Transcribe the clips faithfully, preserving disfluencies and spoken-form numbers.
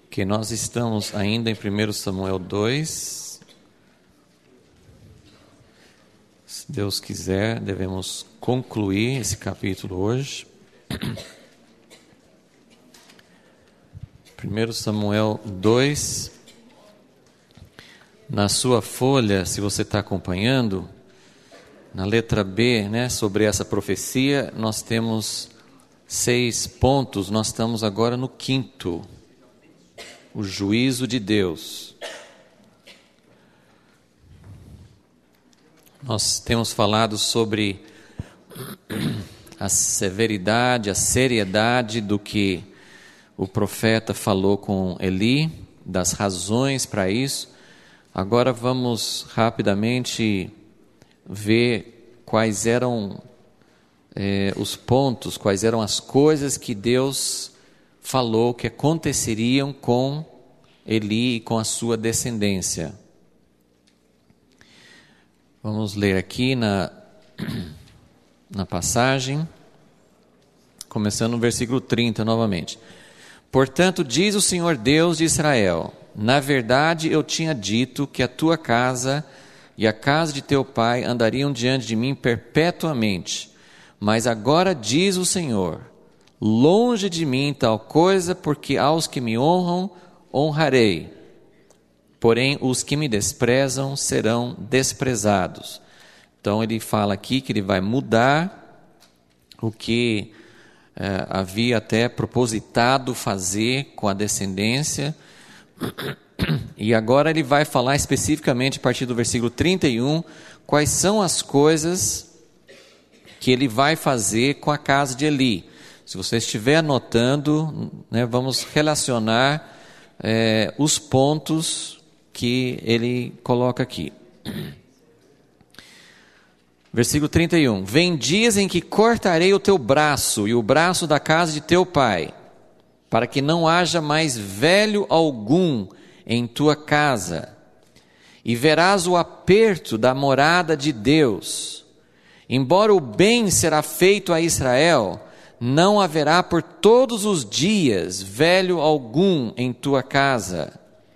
Que nós estamos ainda em primeiro Samuel dois. Se Deus quiser, devemos concluir esse capítulo hoje. primeiro Samuel dois. Na sua folha, se você está acompanhando, na letra B, né, sobre essa profecia, nós temos seis pontos. Nós estamos agora no quinto. O juízo de Deus. Nós temos falado sobre a severidade, a seriedade do que o profeta falou com Eli, das razões para isso. Agora vamos rapidamente ver quais eram é, os pontos, quais eram as coisas que Deus falou que aconteceriam com Eli e com a sua descendência. Vamos ler aqui na, na passagem, começando no versículo trinta novamente. Portanto, diz o Senhor Deus de Israel, na verdade eu tinha dito que a tua casa e a casa de teu pai andariam diante de mim perpetuamente, mas agora diz o Senhor, longe de mim tal coisa, porque aos que me honram, honrarei. Porém, os que me desprezam serão desprezados. Então, ele fala aqui que ele vai mudar o que eh, havia até propositado fazer com a descendência. E agora ele vai falar especificamente, a partir do versículo trinta e um, quais são as coisas que ele vai fazer com a casa de Eli. Se você estiver anotando, né, vamos relacionar é, os pontos que ele coloca aqui. Versículo trinta e um. Vem dias em que cortarei o teu braço e o braço da casa de teu pai, para que não haja mais velho algum em tua casa, e verás o aperto da morada de Deus. Embora o bem será feito a Israel, não haverá por todos os dias velho algum em tua casa.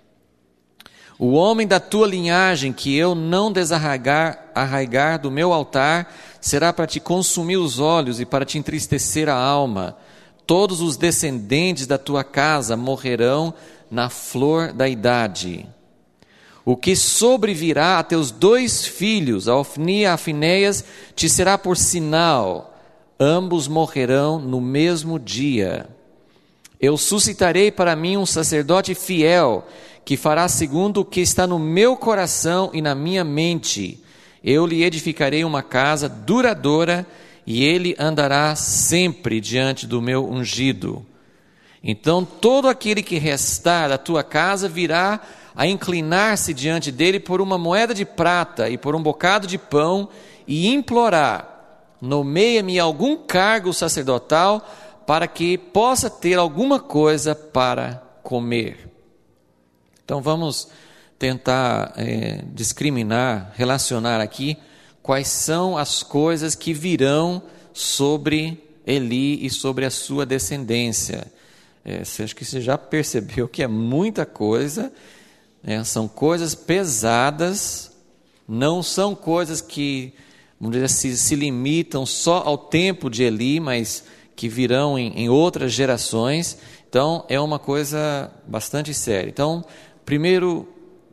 O homem da tua linhagem que eu não desarraigar arraigar do meu altar, será para te consumir os olhos e para te entristecer a alma. Todos os descendentes da tua casa morrerão na flor da idade. O que sobrevirá a teus dois filhos, a Ofni e a Finéias, te será por sinal. Ambos morrerão no mesmo dia. Eu suscitarei para mim um sacerdote fiel, que fará segundo o que está no meu coração e na minha mente. Eu lhe edificarei uma casa duradoura, e ele andará sempre diante do meu ungido. Então todo aquele que restar da tua casa virá a inclinar-se diante dele por uma moeda de prata e por um bocado de pão, e implorar: nomeia-me algum cargo sacerdotal, para que possa ter alguma coisa para comer. Então vamos tentar é, discriminar, relacionar aqui quais são as coisas que virão sobre Eli e sobre a sua descendência. É, acho que você já percebeu que é muita coisa, né? São coisas pesadas, não são coisas que, vamos dizer, se, se limitam só ao tempo de Eli, mas que virão em, em outras gerações. Então é uma coisa bastante séria. Então, primeiro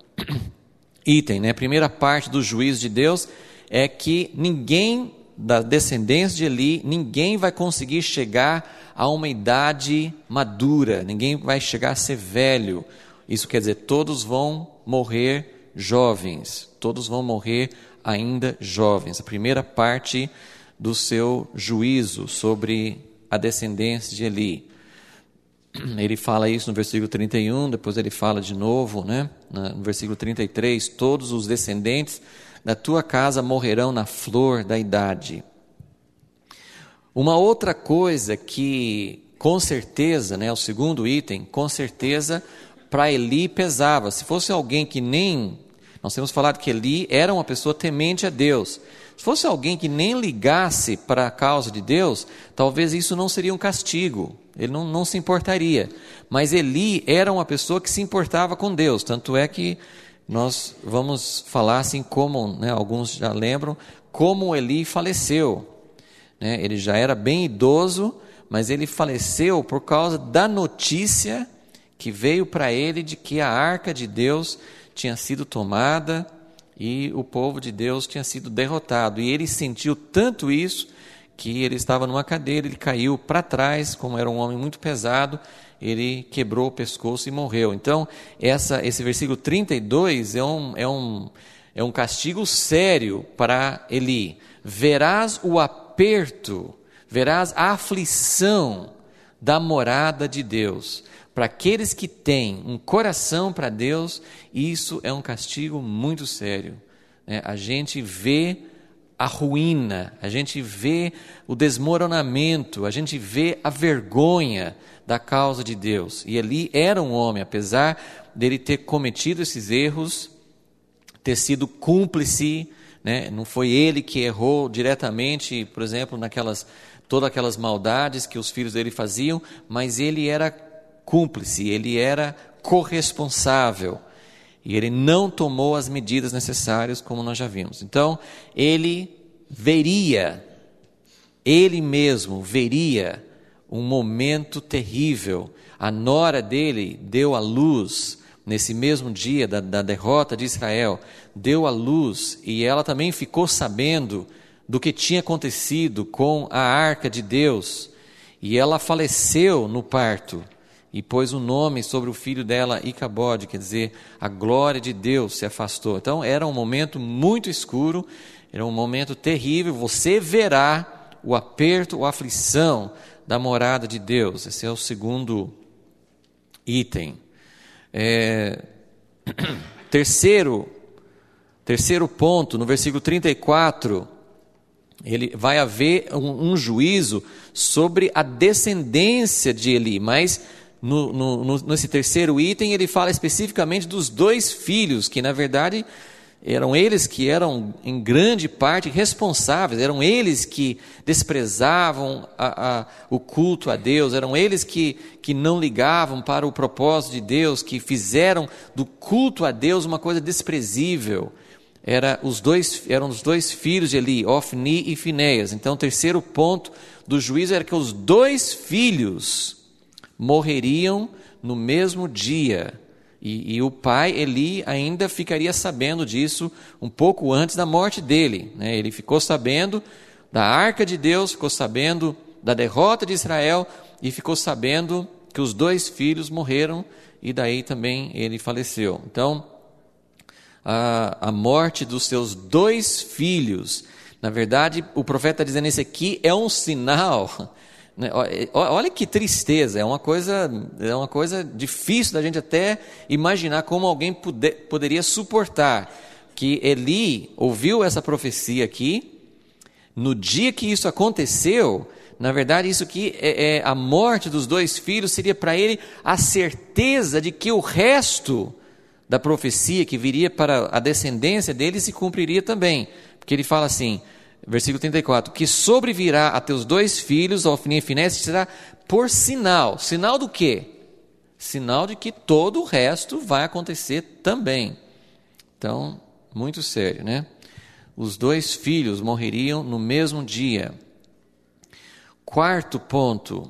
item, né? Primeira parte do juízo de Deus é que ninguém da descendência de Eli, ninguém vai conseguir chegar a uma idade madura, ninguém vai chegar a ser velho. Isso quer dizer, todos vão morrer jovens, todos vão morrer ainda jovens. A primeira parte do seu juízo sobre a descendência de Eli. Ele fala isso no versículo trinta e um, depois ele fala de novo, né? No versículo trinta e três, todos os descendentes da tua casa morrerão na flor da idade. Uma outra coisa que, com certeza, né, o segundo item, com certeza, para Eli pesava. Se fosse alguém que nem... Nós temos falado que Eli era uma pessoa temente a Deus. Se fosse alguém que nem ligasse para a causa de Deus, talvez isso não seria um castigo. ele não, não se importaria. Mas Eli era uma pessoa que se importava com Deus, tanto é que nós vamos falar assim como, né, alguns já lembram, como Eli faleceu. Né? Ele já era bem idoso, mas ele faleceu por causa da notícia que veio para ele de que a arca de Deus tinha sido tomada e o povo de Deus tinha sido derrotado. E ele sentiu tanto isso que ele estava numa cadeira, ele caiu para trás, como era um homem muito pesado, ele quebrou o pescoço e morreu. Então, essa, esse versículo trinta e dois é um, é, um, é um castigo sério para Eli. Verás o aperto, verás a aflição da morada de Deus. Para aqueles que têm um coração para Deus, isso é um castigo muito sério. É, a gente vê a ruína, a gente vê o desmoronamento, a gente vê a vergonha da causa de Deus. E Eli era um homem, apesar dele ter cometido esses erros, ter sido cúmplice, né? Não foi ele que errou diretamente, por exemplo, naquelas, todas aquelas maldades que os filhos dele faziam, mas ele era cúmplice, ele era corresponsável. E ele não tomou as medidas necessárias, como nós já vimos. Então, ele veria, ele mesmo veria um momento terrível. A nora dele deu à luz, nesse mesmo dia da, da derrota de Israel, deu à luz, e ela também ficou sabendo do que tinha acontecido com a arca de Deus. E ela faleceu no parto. E pôs o nome sobre o filho dela, Icabode, quer dizer, a glória de Deus se afastou. Então era um momento muito escuro, era um momento terrível. Você verá o aperto, a aflição da morada de Deus. Esse é o segundo item. É... Terceiro, terceiro ponto, no versículo trinta e quatro, ele vai haver um, um juízo sobre a descendência de Eli, mas No, no, nesse terceiro item, ele fala especificamente dos dois filhos, que na verdade eram eles que eram em grande parte responsáveis, eram eles que desprezavam a, a, o culto a Deus, eram eles que, que não ligavam para o propósito de Deus, que fizeram do culto a Deus uma coisa desprezível. Era os dois, eram os dois filhos de Eli, Ofni e Finéias. Então o terceiro ponto do juízo era que os dois filhos morreriam no mesmo dia, e, e o pai Eli ainda ficaria sabendo disso um pouco antes da morte dele, né? Ele ficou sabendo da arca de Deus, ficou sabendo da derrota de Israel e ficou sabendo que os dois filhos morreram, e daí também ele faleceu. Então a, a morte dos seus dois filhos, na verdade o profeta está dizendo, esse aqui é um sinal. Olha que tristeza, é uma coisa, é uma coisa difícil da gente até imaginar como alguém puder, poderia suportar que Eli ouviu essa profecia aqui, no dia que isso aconteceu. Na verdade isso aqui, é, é, a morte dos dois filhos seria para ele a certeza de que o resto da profecia que viria para a descendência dele se cumpriria também, porque ele fala assim, versículo trinta e quatro, que sobrevirá a teus dois filhos, Ofni e Finéias, será por sinal. Sinal do quê? Sinal de que todo o resto vai acontecer também. Então, muito sério, né? Os dois filhos morreriam no mesmo dia. Quarto ponto.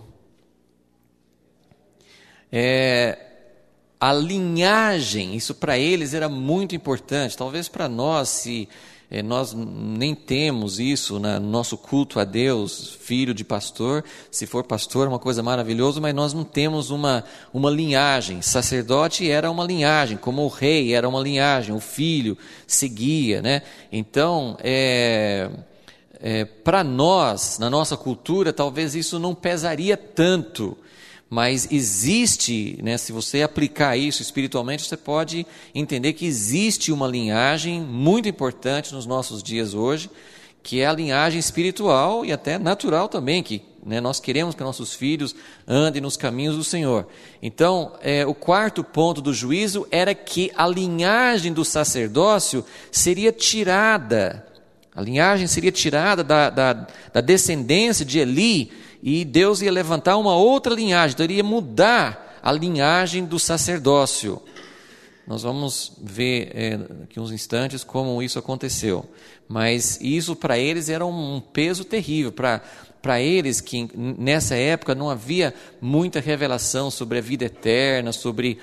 É, a linhagem, isso para eles era muito importante. Talvez para nós, se... nós nem temos isso no nosso culto a Deus, filho de pastor. Se for pastor é uma coisa maravilhosa, mas nós não temos uma, uma linhagem. Sacerdote era uma linhagem, como o rei era uma linhagem, o filho seguia, né? Então, é, é, para nós, na nossa cultura, talvez isso não pesaria tanto. Mas existe, né, se você aplicar isso espiritualmente, você pode entender que existe uma linhagem muito importante nos nossos dias hoje, que é a linhagem espiritual e até natural também, que, né, nós queremos que nossos filhos andem nos caminhos do Senhor. Então, é, o quarto ponto do juízo era que a linhagem do sacerdócio seria tirada, a linhagem seria tirada da, da, da descendência de Eli, e Deus ia levantar uma outra linhagem, então ele ia mudar a linhagem do sacerdócio. Nós vamos ver é, daqui uns instantes como isso aconteceu. Mas isso para eles era um peso terrível. Para para eles, que nessa época não havia muita revelação sobre a vida eterna, sobre...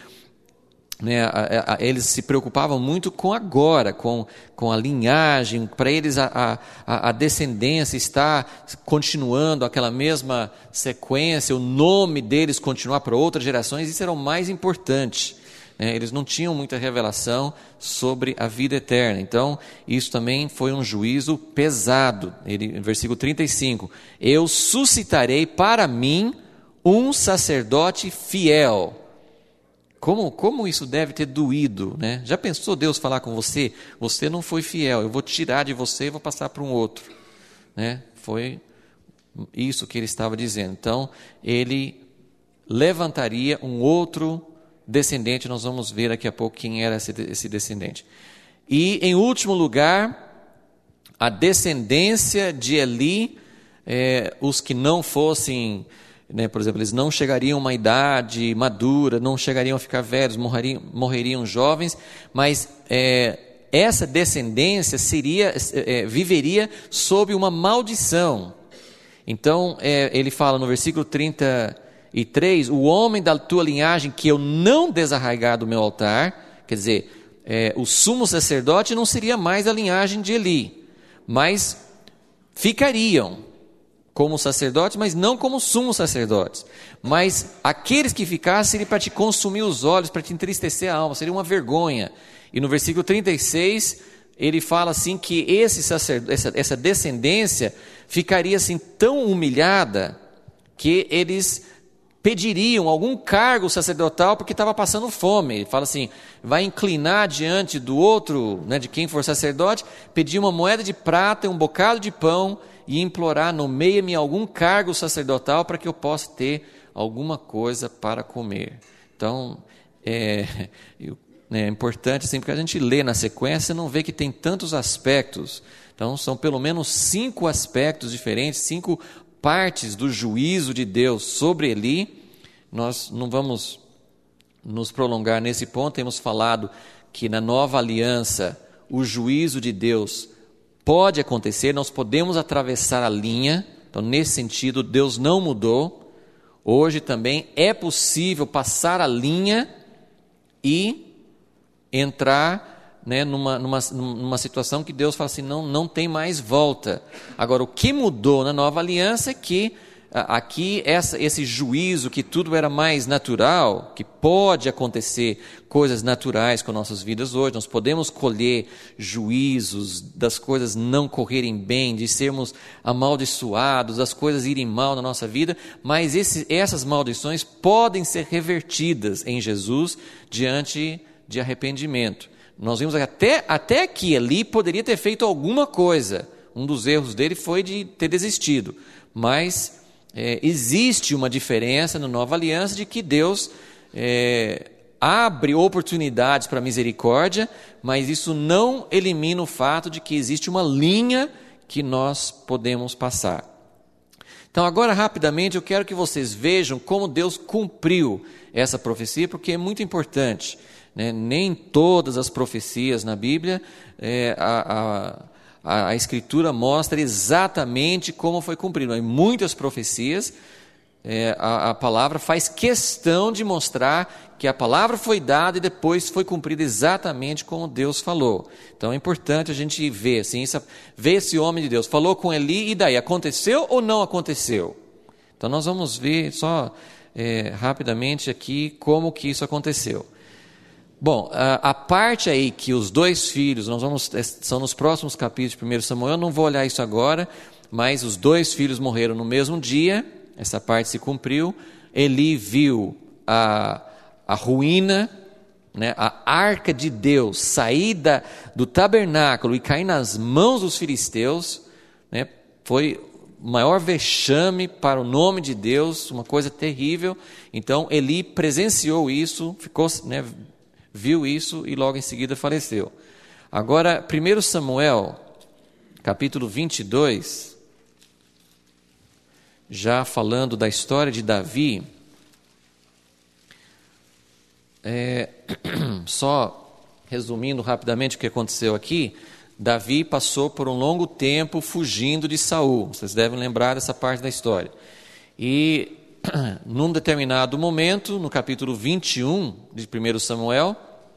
Né, a, a, eles se preocupavam muito com agora, com, com a linhagem. Para eles a, a, a descendência está continuando aquela mesma sequência, o nome deles continuar para outras gerações, isso era o mais importante. Eles não tinham muita revelação sobre a vida eterna. Então, isso também foi um juízo pesado. Ele, versículo trinta e cinco. Eu suscitarei para mim um sacerdote fiel. Como, como isso deve ter doído, né? Já pensou Deus falar com você? Você não foi fiel, eu vou tirar de você e vou passar para um outro. Né? Foi isso que ele estava dizendo. Então, ele levantaria um outro descendente, nós vamos ver daqui a pouco quem era esse, esse descendente. E, em último lugar, a descendência de Eli, é, os que não fossem, né, por exemplo, eles não chegariam a uma idade madura, não chegariam a ficar velhos, morreriam, morreriam jovens, mas é, essa descendência seria, é, viveria sob uma maldição. Então, é, ele fala no versículo trinta e três, o homem da tua linhagem que eu não desarraigar do meu altar, quer dizer, é, o sumo sacerdote não seria mais a linhagem de Eli, mas ficariam como sacerdotes, mas não como sumos sacerdotes. Mas aqueles que ficassem seria para te consumir os olhos, para te entristecer a alma, seria uma vergonha. E no versículo trinta e seis, ele fala assim que esse sacerdote, essa, essa descendência ficaria assim tão humilhada que eles pediriam algum cargo sacerdotal porque estava passando fome. Ele fala assim, vai inclinar diante do outro, né, de quem for sacerdote, pedir uma moeda de prata e um bocado de pão e implorar, nomeia-me algum cargo sacerdotal para que eu possa ter alguma coisa para comer. Então, é, é importante assim, porque a gente lê na sequência e não vê que tem tantos aspectos. Então, são pelo menos cinco aspectos diferentes, cinco partes do juízo de Deus sobre Eli. Nós não vamos nos prolongar nesse ponto. Temos falado que na nova aliança o juízo de Deus pode acontecer, nós podemos atravessar a linha. Então, nesse sentido, Deus não mudou. Hoje também é possível passar a linha e entrar, né, numa, numa, numa situação que Deus fala assim, não, não tem mais volta. Agora, o que mudou na nova aliança é que aqui essa, esse juízo, que tudo era mais natural, que pode acontecer coisas naturais com nossas vidas hoje, nós podemos colher juízos das coisas não correrem bem, de sermos amaldiçoados, das coisas irem mal na nossa vida, mas esse, essas maldições podem ser revertidas em Jesus diante de arrependimento. Nós vimos até, até que Eli poderia ter feito alguma coisa. Um dos erros dele foi de ter desistido. Mas é, existe uma diferença na nova aliança de que Deus é, abre oportunidades para misericórdia, mas isso não elimina o fato de que existe uma linha que nós podemos passar. Então, agora, rapidamente, eu quero que vocês vejam como Deus cumpriu essa profecia, porque é muito importante. Né? Nem todas as profecias na Bíblia, é, a, a, a Escritura mostra exatamente como foi cumprido. Em muitas profecias, é, a, a palavra faz questão de mostrar que a palavra foi dada e depois foi cumprida exatamente como Deus falou. Então é importante a gente ver, assim, ver esse homem de Deus. Falou com Eli, e daí? Aconteceu ou não aconteceu? Então nós vamos ver só é, rapidamente aqui como que isso aconteceu. Bom, a, a parte aí que os dois filhos, nós vamos, são nos próximos capítulos de primeiro Samuel, eu não vou olhar isso agora, mas os dois filhos morreram no mesmo dia, essa parte se cumpriu. Eli viu a, a ruína, né, a arca de Deus sair da, do tabernáculo e cair nas mãos dos filisteus, né, foi o maior vexame para o nome de Deus, uma coisa terrível. Então Eli presenciou isso, ficou, né, viu isso e logo em seguida faleceu. Agora, primeiro Samuel, capítulo vinte e dois, já falando da história de Davi, é, só resumindo rapidamente o que aconteceu aqui, Davi passou por um longo tempo fugindo de Saul. Vocês devem lembrar dessa parte da história. E num determinado momento, no capítulo vinte e um de primeiro Samuel,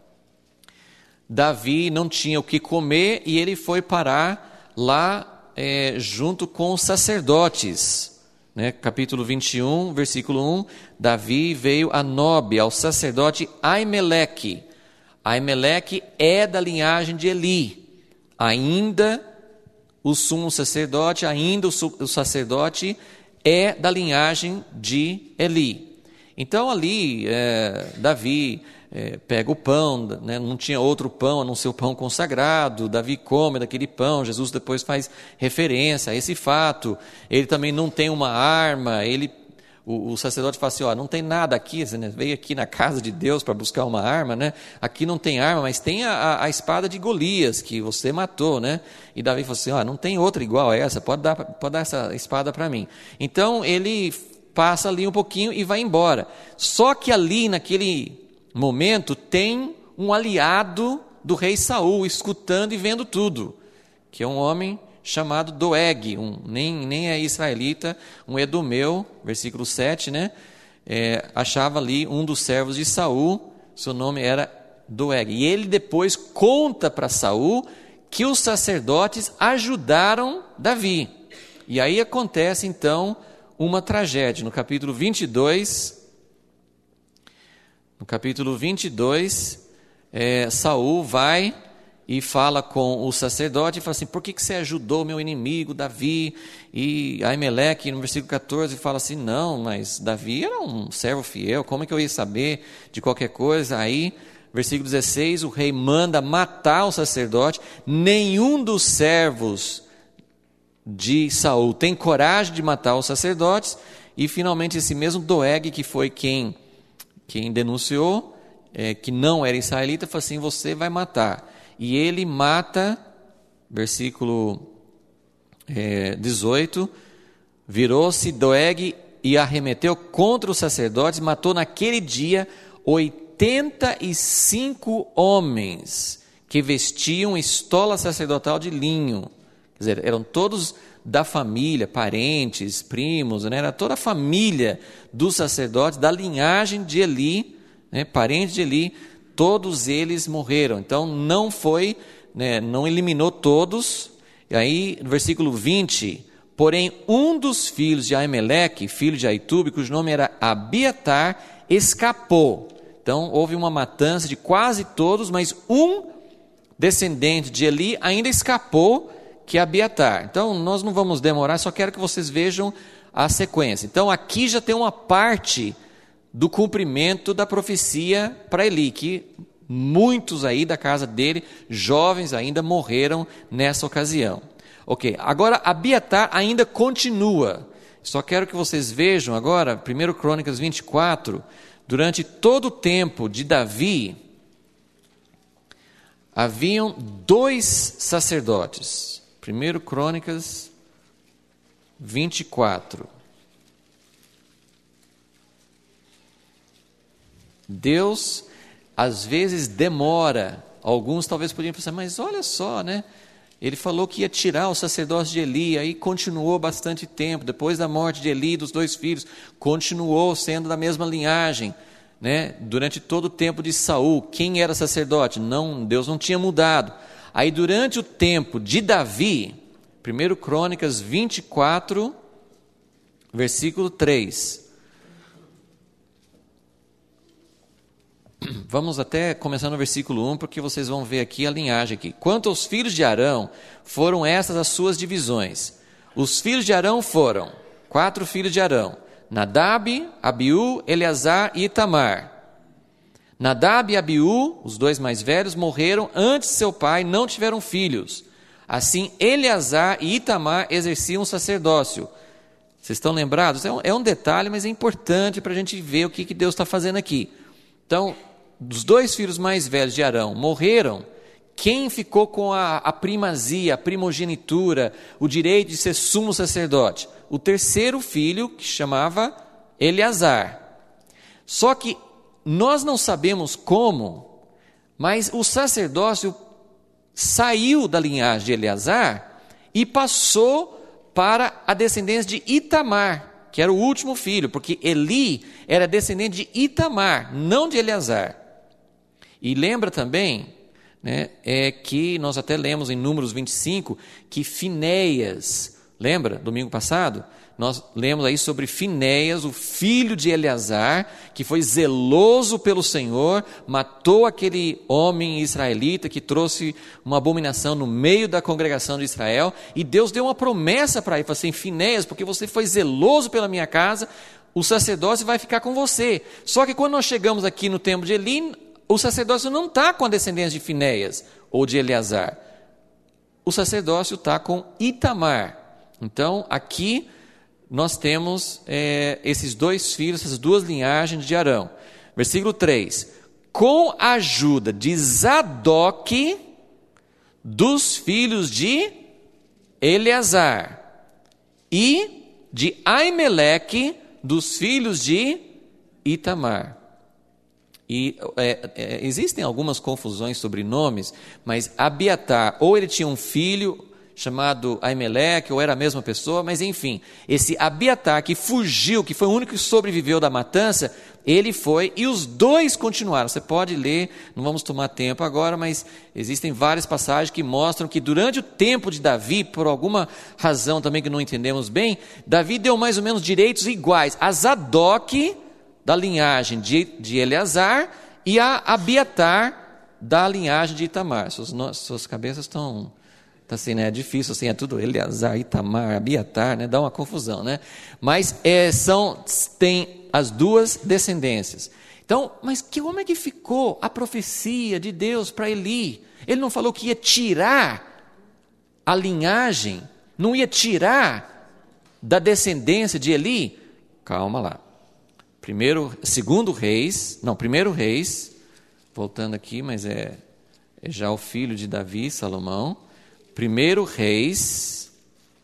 Davi não tinha o que comer e ele foi parar lá é, junto com os sacerdotes. Né? Capítulo vinte e um, versículo um, Davi veio a Nobe, ao sacerdote Aimeleque. Aimeleque é da linhagem de Eli. Ainda o sumo sacerdote, ainda o sacerdote é da linhagem de Eli. Então ali, é, Davi é, pega o pão, né, não tinha outro pão a não ser o pão consagrado, Davi come daquele pão, Jesus depois faz referência a esse fato, ele também não tem uma arma, ele, o, o sacerdote fala assim, ó, não tem nada aqui, você, né, veio aqui na casa de Deus para buscar uma arma, né? Aqui não tem arma, mas tem a, a espada de Golias que você matou, né? E Davi falou assim, ó, não tem outra igual a essa, pode dar, pode dar essa espada para mim. Então ele passa ali um pouquinho e vai embora. Só que ali naquele momento tem um aliado do rei Saul escutando e vendo tudo, que é um homem chamado Doeg, um, nem, nem é israelita, um edomeu, versículo sete, né? É, achava ali um dos servos de Saul, seu nome era Doeg, e ele depois conta para Saul que os sacerdotes ajudaram Davi, e aí acontece então uma tragédia. No capítulo vinte e dois, no capítulo vinte e dois, é, Saul vai e fala com o sacerdote e fala assim, por que, que você ajudou meu inimigo, Davi? E Aimeleque, no versículo catorze, fala assim, não, mas Davi era um servo fiel, como é que eu ia saber de qualquer coisa? Aí, versículo dezesseis, o rei manda matar o sacerdote, nenhum dos servos de Saul tem coragem de matar os sacerdotes, e finalmente esse mesmo Doeg, que foi quem, quem denunciou, é, que não era israelita, falou assim, você vai matar. E ele mata, versículo é, dezoito, virou-se Doeg e arremeteu contra os sacerdotes, matou naquele dia oitenta e cinco homens que vestiam estola sacerdotal de linho. Quer dizer, eram todos da família, parentes, primos, né? Era toda a família dos sacerdotes, da linhagem de Eli, né? Parentes de Eli, todos eles morreram. Então não foi, né, não eliminou todos. E aí, no versículo vinte, porém um dos filhos de Aimeleque, filho de Aitube, cujo nome era Abiatar, escapou. Então houve uma matança de quase todos, mas um descendente de Eli ainda escapou, que é Abiatar. Então nós não vamos demorar, só quero que vocês vejam a sequência. Então aqui já tem uma parte do cumprimento da profecia para Eli, que muitos aí da casa dele, jovens ainda, morreram nessa ocasião. Ok, agora Abiatar ainda continua. Só quero que vocês vejam agora, primeiro Crônicas vinte e quatro, durante todo o tempo de Davi, haviam dois sacerdotes. primeiro Crônicas vinte e quatro. Deus, às vezes, demora. Alguns talvez poderiam pensar, mas olha só, né? Ele falou que ia tirar o sacerdócio de Eli, aí continuou bastante tempo. Depois da morte de Eli e dos dois filhos, continuou sendo da mesma linhagem, né? Durante todo o tempo de Saul, quem era sacerdote? Não, Deus não tinha mudado. Aí durante o tempo de Davi, primeiro Crônicas vinte e quatro, versículo três. Vamos até começar no versículo um, porque vocês vão ver aqui a linhagem aqui. Quanto aos filhos de Arão, foram essas as suas divisões. Os filhos de Arão foram, quatro filhos de Arão, Nadab, Abiú, Eleazar e Itamar. Nadab e Abiú, os dois mais velhos, morreram antes de seu pai, não tiveram filhos. Assim, Eleazar e Itamar exerciam o sacerdócio. Vocês estão lembrados? É um, é um detalhe, mas é importante para a gente ver o que, que Deus está fazendo aqui. Então, dos dois filhos mais velhos de Arão morreram, quem ficou com a, a primazia, a primogenitura, o direito de ser sumo sacerdote? o terceiro filho, que chamava Eleazar. Só que nós não sabemos como, mas o sacerdócio saiu da linhagem de Eleazar e passou para a descendência de Itamar, que era o último filho, porque Eli era descendente de Itamar, não de Eleazar. E lembra também, né, é que nós até lemos em Números vinte e cinco, que Finéias, lembra, domingo passado? Nós lemos aí sobre Finéias, o filho de Eleazar, que foi zeloso pelo Senhor, matou aquele homem israelita que trouxe uma abominação no meio da congregação de Israel, e Deus deu uma promessa para ele, falou assim: Finéias, porque você foi zeloso pela minha casa, o sacerdócio vai ficar com você. Só que quando nós chegamos aqui no tempo de Eli, o sacerdócio não está com a descendência de Finéias ou de Eleazar, o sacerdócio está com Itamar. Então aqui nós temos é, esses dois filhos, essas duas linhagens de Arão. Versículo três: com a ajuda de Zadok, dos filhos de Eleazar, e de Aimeleque, dos filhos de Itamar. E é, é, existem algumas confusões sobre nomes, mas Abiatar, ou ele tinha um filho chamado Aimeleque, ou era a mesma pessoa, mas enfim, esse Abiatar que fugiu, que foi o único que sobreviveu da matança, ele foi, e os dois continuaram. Você pode ler, não vamos tomar tempo agora, mas existem várias passagens que mostram que durante o tempo de Davi, por alguma razão também que não entendemos bem, Davi deu mais ou menos direitos iguais a Zadok, da linhagem de, de Eleazar, e a Abiatar, da linhagem de Itamar. Suas, suas cabeças estão... assim, né? É difícil, assim, é tudo Eleazar, Itamar, Abiatar, né? Dá uma confusão, né? Mas é, são, tem as duas descendências. Então, mas que, como é que ficou a profecia de Deus para Eli? Ele não falou que ia tirar a linhagem, não ia tirar da descendência de Eli? Calma lá. Primeiro, segundo Reis, não, primeiro Reis, voltando aqui, mas é, é já o filho de Davi, Salomão. Primeiro Reis,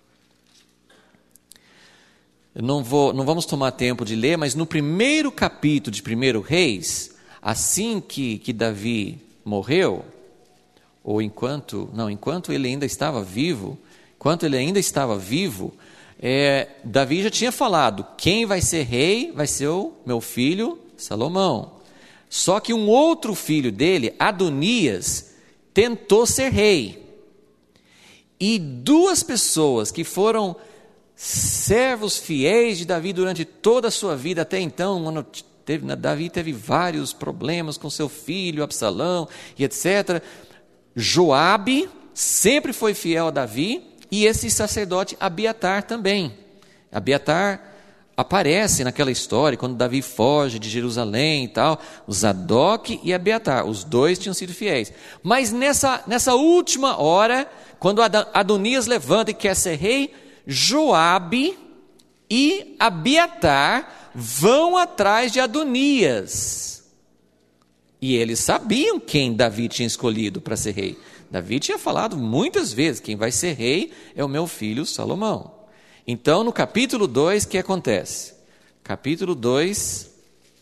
não, vou, não vamos tomar tempo de ler, mas no primeiro capítulo de Primeiro Reis, assim que, que Davi morreu, ou enquanto, não, enquanto ele ainda estava vivo, enquanto ele ainda estava vivo, é, Davi já tinha falado: quem vai ser rei vai ser o meu filho Salomão. Só que um outro filho dele, Adonias, tentou ser rei. E duas pessoas que foram servos fiéis de Davi durante toda a sua vida, até então, quando teve, Davi teve vários problemas com seu filho, Absalão, e etcétera. Joabe sempre foi fiel a Davi, e esse sacerdote Abiatar também. Abiatar aparece naquela história, quando Davi foge de Jerusalém e tal, o Zadok e Abiatar, os dois tinham sido fiéis. Mas nessa, nessa última hora, quando Adonias levanta e quer ser rei, Joabe e Abiatar vão atrás de Adonias. E eles sabiam quem Davi tinha escolhido para ser rei. Davi tinha falado muitas vezes: quem vai ser rei é o meu filho Salomão. Então, no capítulo dois, o que acontece? Capítulo dois,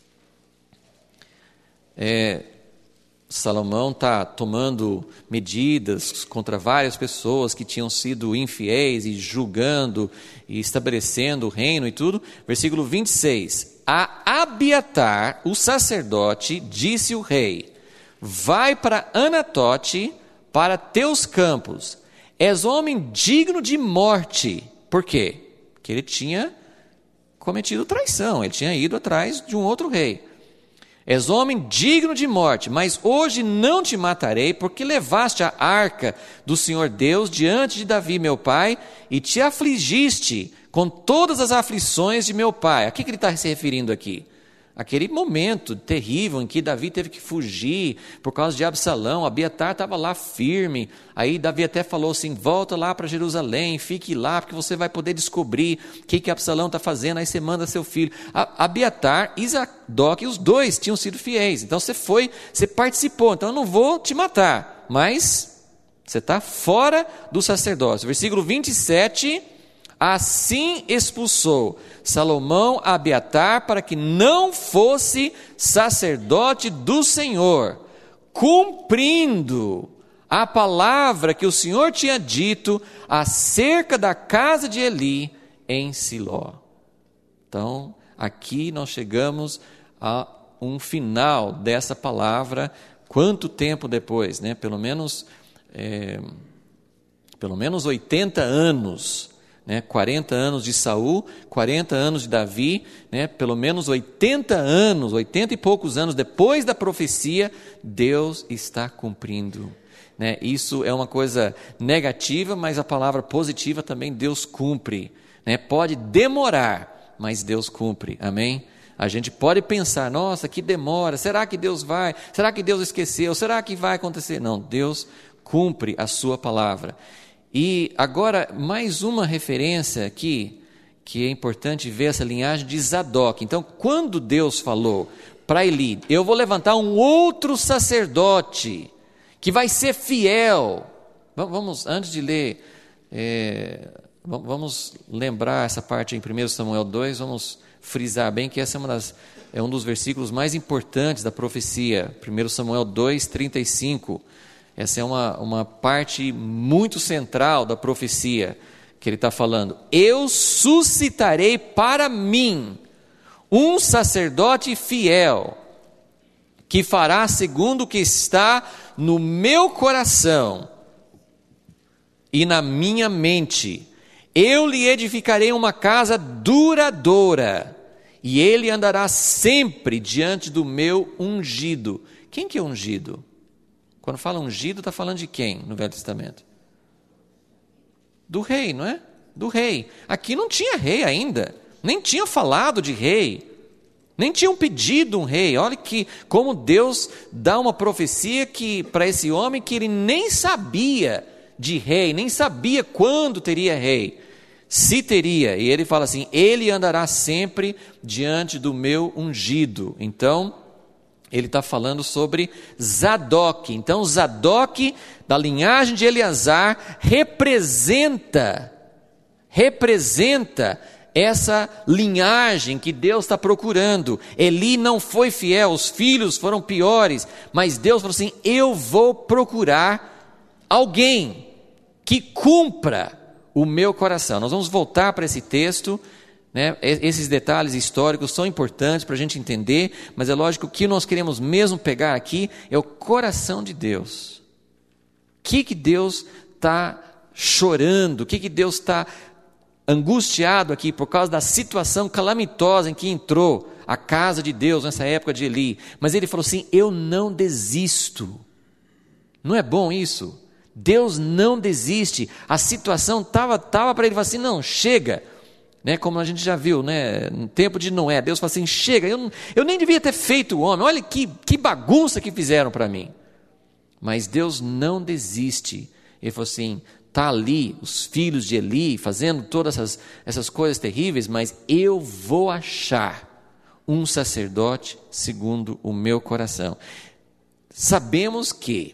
é, Salomão está tomando medidas contra várias pessoas que tinham sido infiéis, e julgando e estabelecendo o reino e tudo. Versículo vinte e seis: a Abiatar, o sacerdote, disse o rei: vai para Anatote, para teus campos, és homem digno de morte. Por quê? Porque ele tinha cometido traição, ele tinha ido atrás de um outro rei. És homem digno de morte, mas hoje não te matarei, porque levaste a arca do Senhor Deus diante de Davi meu pai, e te afligiste com todas as aflições de meu pai. A que, que ele está se referindo aqui? Aquele momento terrível em que Davi teve que fugir por causa de Absalão. Abiatar estava lá firme. Aí Davi até falou assim: volta lá para Jerusalém, fique lá, porque você vai poder descobrir o que, que Absalão está fazendo. Aí você manda seu filho. Abiatar e Zadok, os dois tinham sido fiéis. Então você foi, você participou. Então eu não vou te matar, mas você está fora do sacerdócio. Versículo vinte e sete: Assim expulsou Salomão Abiatar para que não fosse sacerdote do Senhor, cumprindo a palavra que o Senhor tinha dito acerca da casa de Eli em Siló. Então, aqui nós chegamos a um final dessa palavra. Quanto tempo depois, né? Pelo menos, é, pelo menos oitenta anos, né? quarenta anos de Saul, quarenta anos de Davi, né? Pelo menos oitenta anos, oitenta e poucos anos depois da profecia, Deus está cumprindo. Né? Isso é uma coisa negativa, mas a palavra positiva também, Deus cumpre. Né? Pode demorar, mas Deus cumpre, amém? A gente pode pensar, nossa, que demora, será que Deus vai? Será que Deus esqueceu? Será que vai acontecer? Não, Deus cumpre a sua palavra. E agora, mais uma referência aqui, que é importante ver essa linhagem de Zadok. Então, quando Deus falou para Eli, eu vou levantar um outro sacerdote, que vai ser fiel. Vamos, antes de ler, é, vamos lembrar essa parte em primeiro Samuel dois, vamos frisar bem que essa é, uma das, é um dos versículos mais importantes da profecia, primeiro Samuel dois, trinta e cinco. Essa é uma, uma parte muito central da profecia, que ele está falando. Eu suscitarei para mim um sacerdote fiel, que fará segundo o que está no meu coração e na minha mente. Eu lhe edificarei uma casa duradoura, e ele andará sempre diante do meu ungido. Quem que é ungido? Quando fala ungido, está falando de quem no Velho Testamento? Do rei, não é? Do rei. Aqui não tinha rei ainda, nem tinha falado de rei. Nem tinham pedido um rei. Olha que, como Deus dá uma profecia que, para esse homem que ele nem sabia de rei, nem sabia quando teria rei, se teria. E ele fala assim, ele andará sempre diante do meu ungido. Então, ele está falando sobre Zadok. Então, Zadok, da linhagem de Eleazar, representa, representa essa linhagem que Deus está procurando. Eli não foi fiel, os filhos foram piores, mas Deus falou assim, eu vou procurar alguém que cumpra o meu coração. Nós vamos voltar para esse texto, né? Esses detalhes históricos são importantes para a gente entender, mas é lógico que o que nós queremos mesmo pegar aqui é o coração de Deus. O que, que Deus está chorando, o que, que Deus está angustiado aqui por causa da situação calamitosa em que entrou a casa de Deus nessa época de Eli. Mas ele falou assim, eu não desisto. Não é bom isso? Deus não desiste. A situação estava tava para ele, falar assim, não, chega. Né, como a gente já viu, né, no tempo de Noé, Deus falou assim, chega, eu, eu nem devia ter feito o homem, olha que, que bagunça que fizeram para mim. Mas Deus não desiste. Ele falou assim, está ali os filhos de Eli fazendo todas essas, essas coisas terríveis, mas eu vou achar um sacerdote segundo o meu coração. Sabemos que,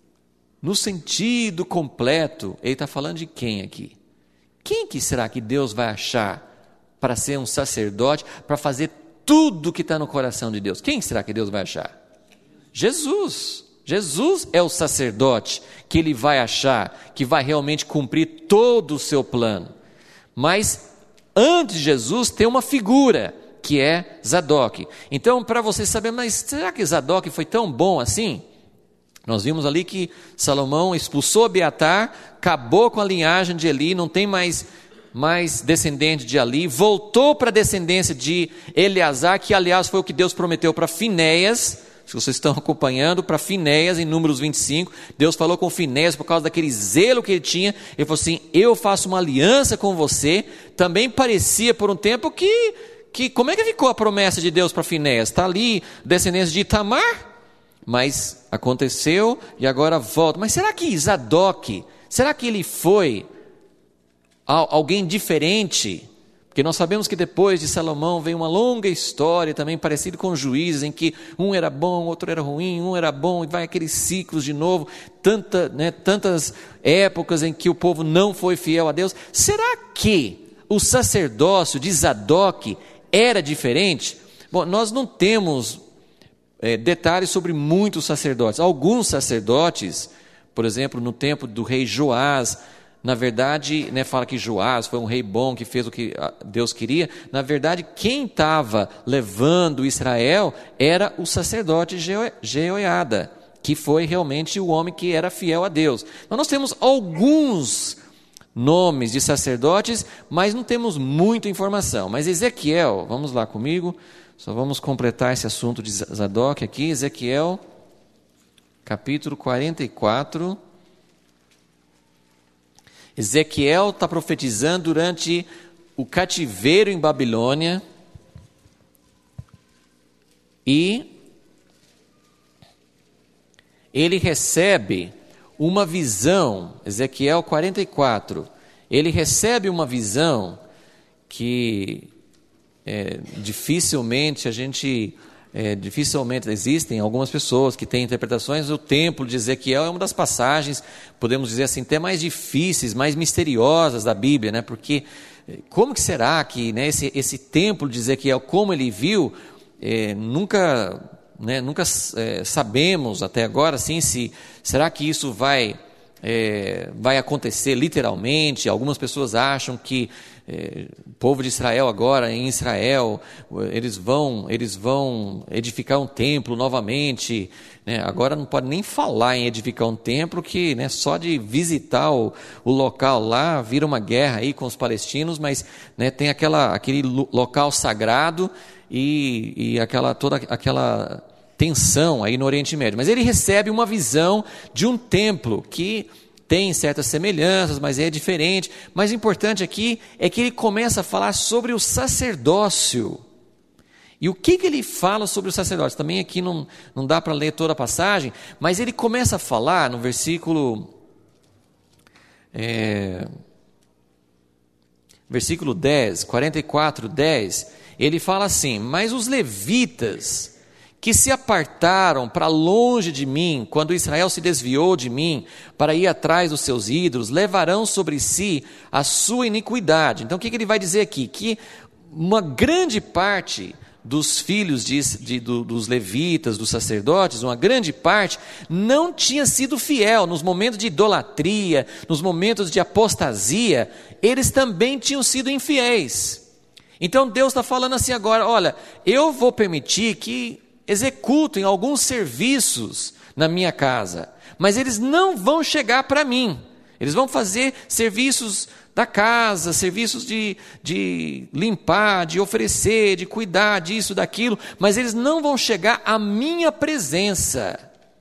no sentido completo, ele está falando de quem aqui? Quem que será que Deus vai achar para ser um sacerdote, para fazer tudo o que está no coração de Deus? Quem será que Deus vai achar? Jesus. Jesus é o sacerdote que ele vai achar, que vai realmente cumprir todo o seu plano. Mas antes de Jesus tem uma figura, que é Zadok. Então, para você saber, mas será que Zadok foi tão bom assim? Nós vimos ali que Salomão expulsou Abiatar, acabou com a linhagem de Eli, não tem mais, mais descendente de Eli, voltou para a descendência de Eleazar, que aliás foi o que Deus prometeu para Finéias. Se vocês estão acompanhando, para Finéias, em Números vinte e cinco, Deus falou com Finéias por causa daquele zelo que ele tinha. Ele falou assim, eu faço uma aliança com você. Também parecia por um tempo que, que como é que ficou a promessa de Deus para Finéias? Está ali, descendência de Itamar, mas aconteceu e agora volta. Mas será que Zadok, será que ele foi alguém diferente? Porque nós sabemos que depois de Salomão veio uma longa história também parecida com Juízes, em que um era bom, outro era ruim, um era bom, e vai aqueles ciclos de novo, tanta, né, tantas épocas em que o povo não foi fiel a Deus. Será que o sacerdócio de Zadok era diferente? Bom, nós não temos é, detalhes sobre muitos sacerdotes. Alguns sacerdotes, por exemplo, no tempo do rei Joás, na verdade, né, fala que Joás foi um rei bom que fez o que Deus queria. Na verdade, quem estava levando Israel era o sacerdote Jeoiada, que foi realmente o homem que era fiel a Deus. Então nós temos alguns nomes de sacerdotes, mas não temos muita informação. Mas Ezequiel, vamos lá comigo, só vamos completar esse assunto de Zadok aqui. Ezequiel, capítulo quarenta e quatro. Ezequiel está profetizando durante o cativeiro em Babilônia e ele recebe uma visão. Ezequiel quarenta e quatro, ele recebe uma visão que é, dificilmente a gente... É, dificilmente existem algumas pessoas que têm interpretações. O templo de Ezequiel é uma das passagens, podemos dizer assim, até mais difíceis, mais misteriosas da Bíblia, né? Porque como que será que, né, esse, esse templo de Ezequiel, como ele viu, é, nunca, né, nunca é, sabemos até agora, assim, se, será que isso vai, é, vai acontecer literalmente? Algumas pessoas acham que É, o povo de Israel agora, em Israel, eles vão, eles vão edificar um templo novamente, né? Agora não pode nem falar em edificar um templo, que, né, só de visitar o, o local lá, vira uma guerra aí com os palestinos, mas, né, tem aquela, aquele local sagrado e, e aquela, toda aquela tensão aí no Oriente Médio. Mas ele recebe uma visão de um templo que tem certas semelhanças, mas é diferente. Mas o importante aqui é que ele começa a falar sobre o sacerdócio. E o que, que ele fala sobre o sacerdócio? Também aqui não, não dá para ler toda a passagem, mas ele começa a falar no versículo, é, versículo dez, quarenta e quatro, dez, ele fala assim: mas os levitas que se apartaram para longe de mim, quando Israel se desviou de mim, para ir atrás dos seus ídolos, levarão sobre si a sua iniquidade. Então o que, que ele vai dizer aqui? Que uma grande parte dos filhos de, de, do, dos levitas, dos sacerdotes, uma grande parte, não tinha sido fiel nos momentos de idolatria, nos momentos de apostasia, eles também tinham sido infiéis. Então Deus está falando assim agora: olha, eu vou permitir que executem alguns serviços na minha casa, mas eles não vão chegar para mim. Eles vão fazer serviços da casa, serviços de, de limpar, de oferecer, de cuidar disso, daquilo, mas eles não vão chegar à minha presença.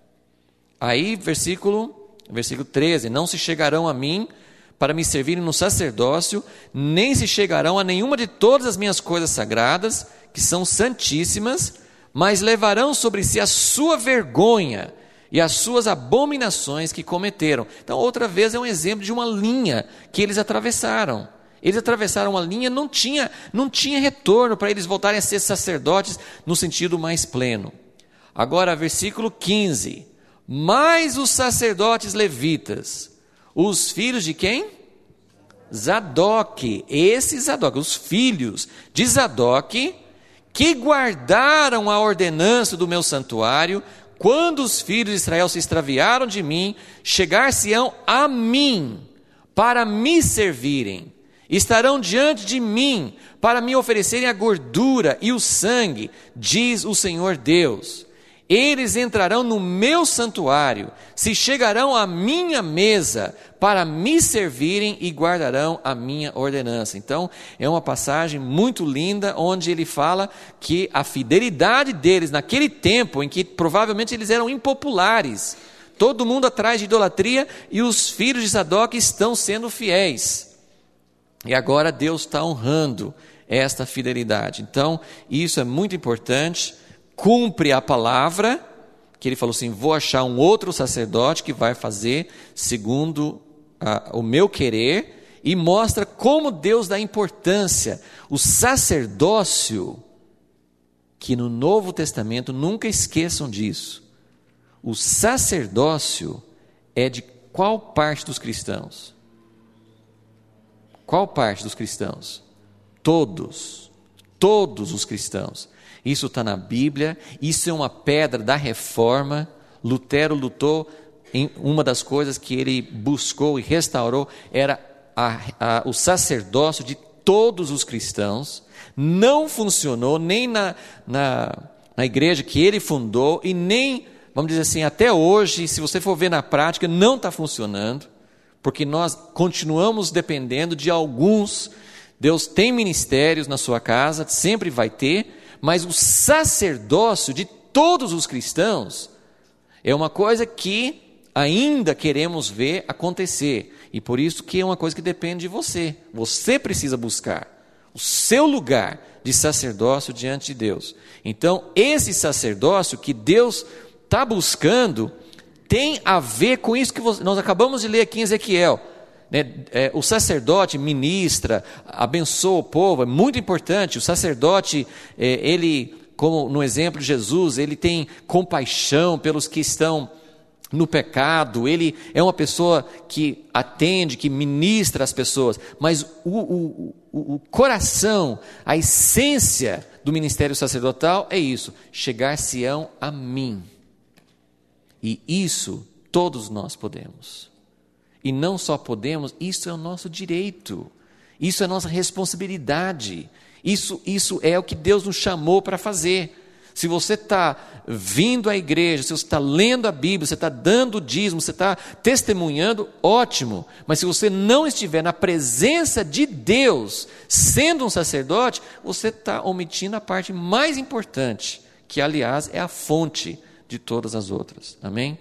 Aí, versículo, versículo treze, não se chegarão a mim para me servirem no sacerdócio, nem se chegarão a nenhuma de todas as minhas coisas sagradas, que são santíssimas, mas levarão sobre si a sua vergonha e as suas abominações que cometeram. Então, outra vez é um exemplo de uma linha que eles atravessaram. Eles atravessaram uma linha, não tinha, não tinha retorno para eles voltarem a ser sacerdotes no sentido mais pleno. Agora, versículo quinze. Mas os sacerdotes levitas, os filhos de quem? Zadok. Esse Zadok, os filhos de Zadok, que guardaram a ordenança do meu santuário, quando os filhos de Israel se extraviaram de mim, chegar-se-ão a mim para me servirem, estarão diante de mim para me oferecerem a gordura e o sangue, diz o Senhor Deus. Eles entrarão no meu santuário, se chegarão à minha mesa para me servirem e guardarão a minha ordenança. Então, é uma passagem muito linda, onde ele fala que a fidelidade deles naquele tempo, em que provavelmente eles eram impopulares, todo mundo atrás de idolatria, e os filhos de Zadok estão sendo fiéis. E agora Deus está honrando esta fidelidade. Então, isso é muito importante. Cumpre a palavra, que ele falou assim: vou achar um outro sacerdote que vai fazer segundo a, o meu querer, e mostra como Deus dá importância. O sacerdócio, que no Novo Testamento, nunca esqueçam disso, o sacerdócio é de qual parte dos cristãos? Qual parte dos cristãos? Todos, todos os cristãos. Isso está na Bíblia, isso é uma pedra da reforma. Lutero lutou em uma das coisas que ele buscou e restaurou, era a, a, o sacerdócio de todos os cristãos. Não funcionou nem na, na, na igreja que ele fundou e nem, vamos dizer assim, até hoje, se você for ver na prática, não está funcionando, porque nós continuamos dependendo de alguns. Deus tem ministérios na sua casa, sempre vai ter, mas o sacerdócio de todos os cristãos é uma coisa que ainda queremos ver acontecer, e por isso que é uma coisa que depende de você. Você precisa buscar o seu lugar de sacerdócio diante de Deus. Então, esse sacerdócio que Deus está buscando tem a ver com isso que nós acabamos de ler aqui em Ezequiel. É, o sacerdote ministra, abençoa o povo, é muito importante. O sacerdote, é, ele, como no exemplo de Jesus, ele tem compaixão pelos que estão no pecado, ele é uma pessoa que atende, que ministra as pessoas, mas o, o, o, o coração, a essência do ministério sacerdotal é isso: chegar-se-ão a mim. E isso todos nós podemos. E não só podemos, isso é o nosso direito, isso é a nossa responsabilidade, isso, isso é o que Deus nos chamou para fazer. Se você está vindo à igreja, se você está lendo a Bíblia, você está dando o dízimo, você está testemunhando, ótimo. Mas se você não estiver na presença de Deus, sendo um sacerdote, você está omitindo a parte mais importante, que aliás é a fonte de todas as outras. Amém?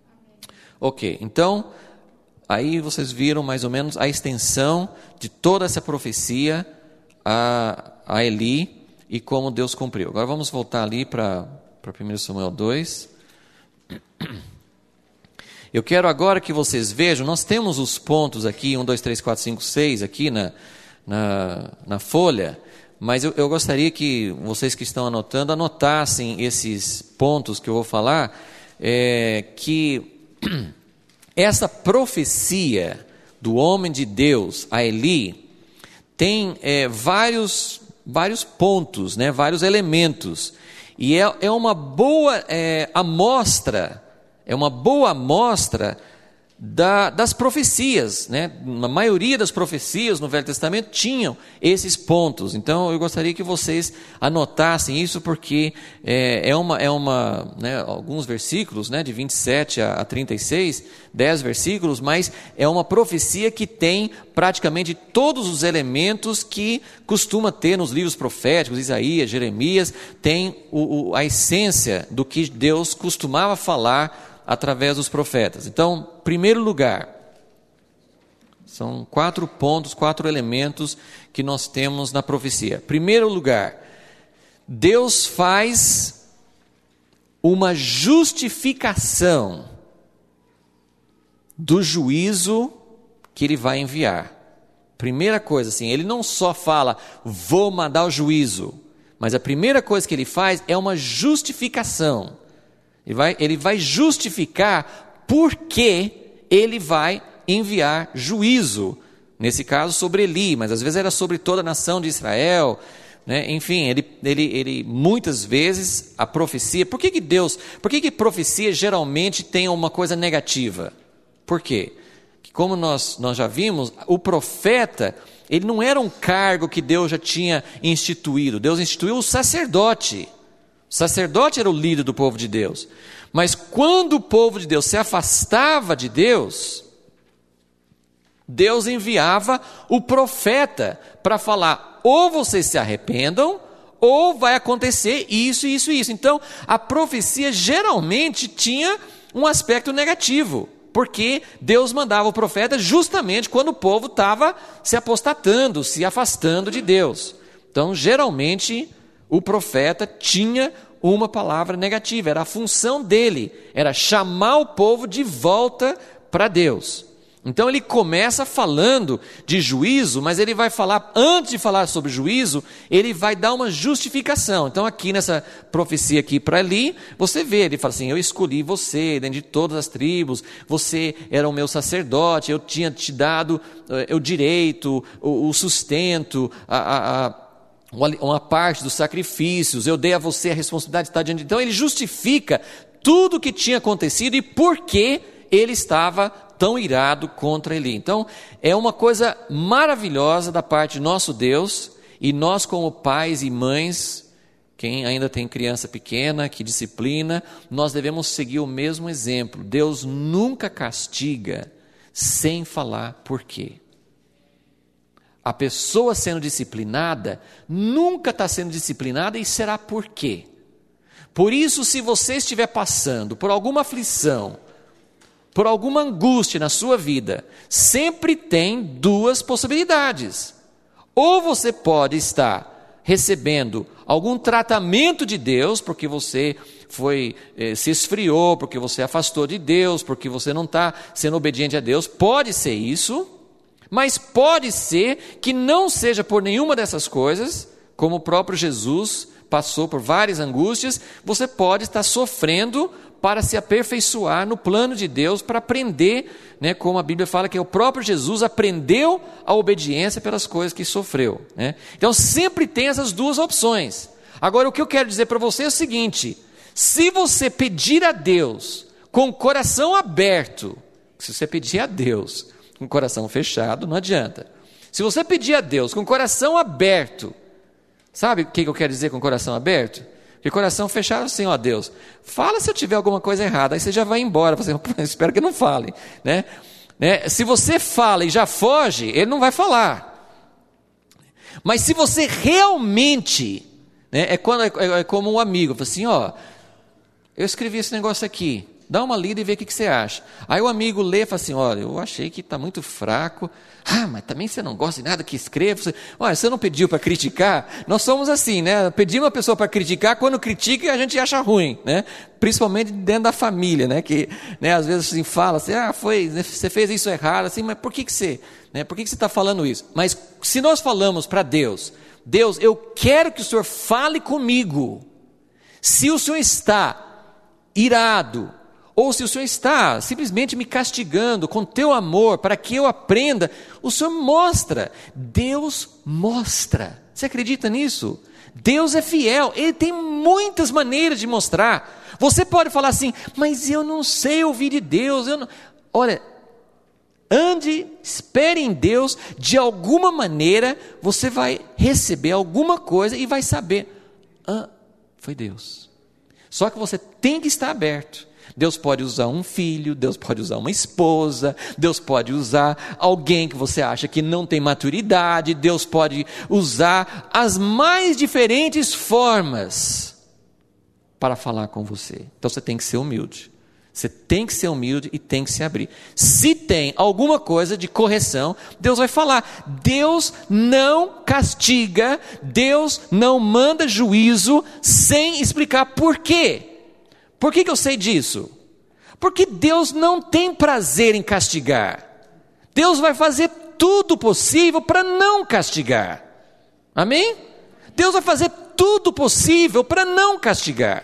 Ok, então, aí vocês viram mais ou menos a extensão de toda essa profecia a, a Eli, e como Deus cumpriu. Agora vamos voltar ali para primeiro Samuel dois. Eu quero agora que vocês vejam, nós temos os pontos aqui, um, dois, três, quatro, cinco, seis, aqui na, na, na folha, mas eu, eu gostaria que vocês que estão anotando, anotassem esses pontos que eu vou falar, é, que essa profecia do homem de Deus, a Eli, tem é, vários... vários pontos, né, vários elementos, e é, é uma boa é, amostra, é uma boa amostra da, das profecias, né? A maioria das profecias no Velho Testamento tinham esses pontos. Então eu gostaria que vocês anotassem isso, porque é, é uma, é uma né, alguns versículos, né, de vinte e sete a trinta e seis, dez versículos, mas é uma profecia que tem praticamente todos os elementos que costuma ter nos livros proféticos. Isaías, Jeremias, tem o, o, a essência do que Deus costumava falar através dos profetas. Então, primeiro lugar, são quatro pontos, quatro elementos que nós temos na profecia. Primeiro lugar, Deus faz uma justificação do juízo que Ele vai enviar. Primeira coisa, assim, Ele não só fala, vou mandar o juízo, mas a primeira coisa que Ele faz é uma justificação. Ele vai, ele vai justificar por que Ele vai enviar juízo, nesse caso sobre Eli, mas às vezes era sobre toda a nação de Israel, né? Enfim, ele, ele, ele, muitas vezes a profecia, por que que Deus, por que que profecia geralmente tem uma coisa negativa? Por quê? Que como nós, nós já vimos, o profeta, ele não era um cargo que Deus já tinha instituído, Deus instituiu o sacerdote. O sacerdote era o líder do povo de Deus. Mas quando o povo de Deus se afastava de Deus, Deus enviava o profeta para falar, ou vocês se arrependam, ou vai acontecer isso, isso e isso. Então, a profecia geralmente tinha um aspecto negativo, porque Deus mandava o profeta justamente quando o povo estava se apostatando, se afastando de Deus. Então, geralmente, o profeta tinha uma palavra negativa, era a função dele, era chamar o povo de volta para Deus. Então ele começa falando de juízo, mas ele vai falar, antes de falar sobre juízo, ele vai dar uma justificação. Então aqui nessa profecia aqui para Eli, você vê, ele fala assim, eu escolhi você dentre todas as tribos, você era o meu sacerdote, eu tinha te dado uh, o direito, o, o sustento, a, a, a, uma parte dos sacrifícios, eu dei a você a responsabilidade de estar diante de... Então ele justifica tudo o que tinha acontecido e por que ele estava tão irado contra Eli. Então, é uma coisa maravilhosa da parte de nosso Deus, e nós como pais e mães, quem ainda tem criança pequena, que disciplina, nós devemos seguir o mesmo exemplo. Deus nunca castiga sem falar por quê. A pessoa sendo disciplinada, nunca está sendo disciplinada e será por quê. Por isso, se você estiver passando por alguma aflição, por alguma angústia na sua vida, sempre tem duas possibilidades. Ou você pode estar recebendo algum tratamento de Deus, porque você foi, eh, se esfriou, porque você afastou de Deus, porque você não está sendo obediente a Deus, pode ser isso, mas pode ser que não seja por nenhuma dessas coisas, como o próprio Jesus passou por várias angústias, você pode estar sofrendo para se aperfeiçoar no plano de Deus, para aprender, né, como a Bíblia fala que o próprio Jesus aprendeu a obediência pelas coisas que sofreu, né? Então sempre tem essas duas opções. Agora o que eu quero dizer para você é o seguinte: se você pedir a Deus com o coração aberto, se você pedir a Deus com o coração fechado, não adianta. Se você pedir a Deus com o coração aberto, sabe o que eu quero dizer com o coração aberto? Porque coração fechado assim, ó Deus, fala se eu tiver alguma coisa errada, aí você já vai embora, você, espero que não fale, né? né? Se você fala e já foge, ele não vai falar. Mas se você realmente, né, é, quando, é, é como um amigo, fala assim, ó, eu escrevi esse negócio aqui, dá uma lida e vê o que, que você acha. Aí o amigo lê e fala assim, olha, eu achei que está muito fraco. Ah, mas também você não gosta de nada que escreva. Você... Olha, você não pediu para criticar? Nós somos assim, né? Pedimos uma pessoa para criticar, quando critica a gente acha ruim, né? Principalmente dentro da família, né? Que, né, às vezes assim, fala assim, ah, foi, você fez isso errado, assim, mas por que, que você, né? Por que, que você está falando isso? Mas se nós falamos para Deus, Deus, eu quero que o Senhor fale comigo. Se o Senhor está irado, ou se o Senhor está simplesmente me castigando com teu amor para que eu aprenda, o Senhor mostra. Deus mostra. Você acredita nisso? Deus é fiel, Ele tem muitas maneiras de mostrar. Você pode falar assim, mas eu não sei ouvir de Deus. Eu não... Olha, ande, espere em Deus, de alguma maneira você vai receber alguma coisa e vai saber, ah, foi Deus. Só que você tem que estar aberto. Deus pode usar um filho, Deus pode usar uma esposa, Deus pode usar alguém que você acha que não tem maturidade, Deus pode usar as mais diferentes formas para falar com você. Então você tem que ser humilde. Você tem que ser humilde e tem que se abrir. Se tem alguma coisa de correção, Deus vai falar. Deus não castiga, Deus não manda juízo sem explicar por quê. Por que que eu sei disso? Porque Deus não tem prazer em castigar. Deus vai fazer tudo possível para não castigar. Amém? Deus vai fazer tudo possível para não castigar.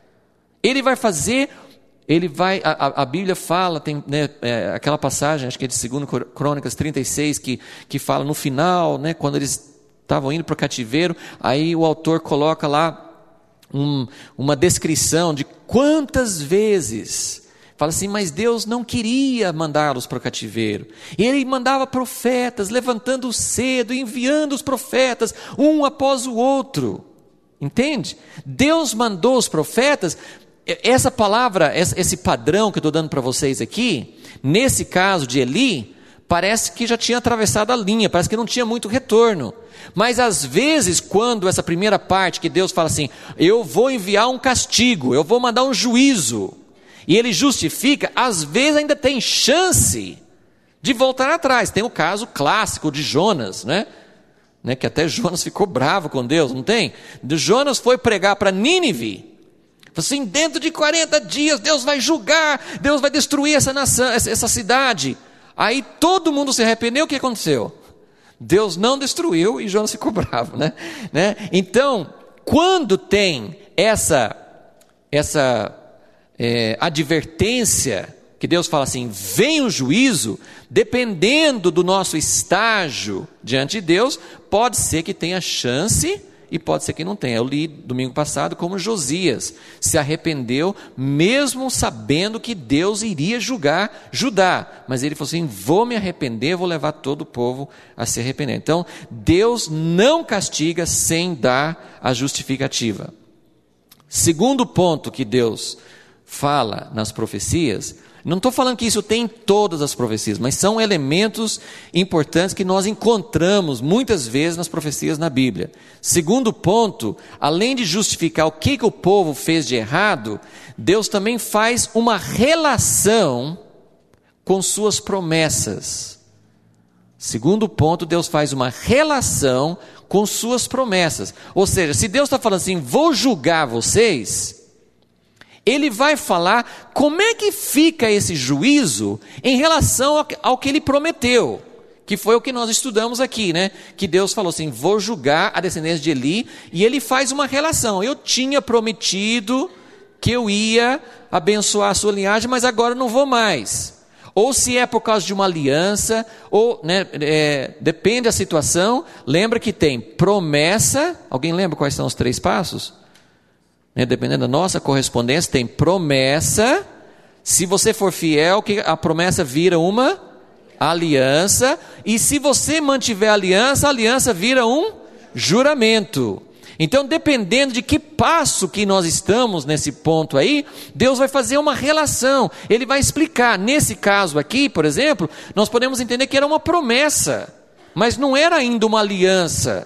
Ele vai fazer, ele vai, a, a Bíblia fala, tem, né, é, aquela passagem, acho que é de dois Crônicas trinta e seis, que, que fala no final, né, quando eles estavam indo para o cativeiro, aí o autor coloca lá Um, uma descrição de quantas vezes, fala assim, mas Deus não queria mandá-los para o cativeiro, e Ele mandava profetas, levantando cedo, enviando os profetas, um após o outro, entende? Deus mandou os profetas, essa palavra, esse padrão que eu estou dando para vocês aqui, nesse caso de Eli, parece que já tinha atravessado a linha, parece que não tinha muito retorno. Mas às vezes, quando essa primeira parte que Deus fala assim, eu vou enviar um castigo, eu vou mandar um juízo, e Ele justifica, às vezes ainda tem chance de voltar atrás. Tem o caso clássico de Jonas, né? Né? Que até Jonas ficou bravo com Deus, não tem? Jonas foi pregar para Nínive, assim, dentro de quarenta dias Deus vai julgar, Deus vai destruir essa nação, essa cidade. Aí todo mundo se arrependeu, o que aconteceu? Deus não destruiu e Jonas ficou bravo, né? né? Então, quando tem essa, essa é, advertência, que Deus fala assim, vem o juízo, dependendo do nosso estágio diante de Deus, pode ser que tenha chance e pode ser que não tenha. Eu li domingo passado como Josias se arrependeu, mesmo sabendo que Deus iria julgar Judá. Mas ele falou assim, vou me arrepender, vou levar todo o povo a se arrepender. Então, Deus não castiga sem dar a justificativa. Segundo ponto que Deus fala nas profecias, não estou falando que isso tem em todas as profecias, mas são elementos importantes que nós encontramos muitas vezes nas profecias na Bíblia. Segundo ponto, além de justificar o que, que o povo fez de errado, Deus também faz uma relação com suas promessas. Segundo ponto, Deus faz uma relação com suas promessas. Ou seja, se Deus está falando assim, vou julgar vocês, Ele vai falar como é que fica esse juízo em relação ao, ao que Ele prometeu, que foi o que nós estudamos aqui, né? Que Deus falou assim, vou julgar a descendência de Eli, e Ele faz uma relação. Eu tinha prometido que eu ia abençoar a sua linhagem, mas agora não vou mais. Ou se é por causa de uma aliança, ou né, é, depende da situação. Lembra que tem promessa. Alguém lembra quais são os três passos? Né, dependendo da nossa correspondência, tem promessa. Se você for fiel, que a promessa vira uma aliança. E se você mantiver a aliança, a aliança vira um juramento. Então, dependendo de que passo que nós estamos nesse ponto aí, Deus vai fazer uma relação. Ele vai explicar. Nesse caso aqui, por exemplo, nós podemos entender que era uma promessa, mas não era ainda uma aliança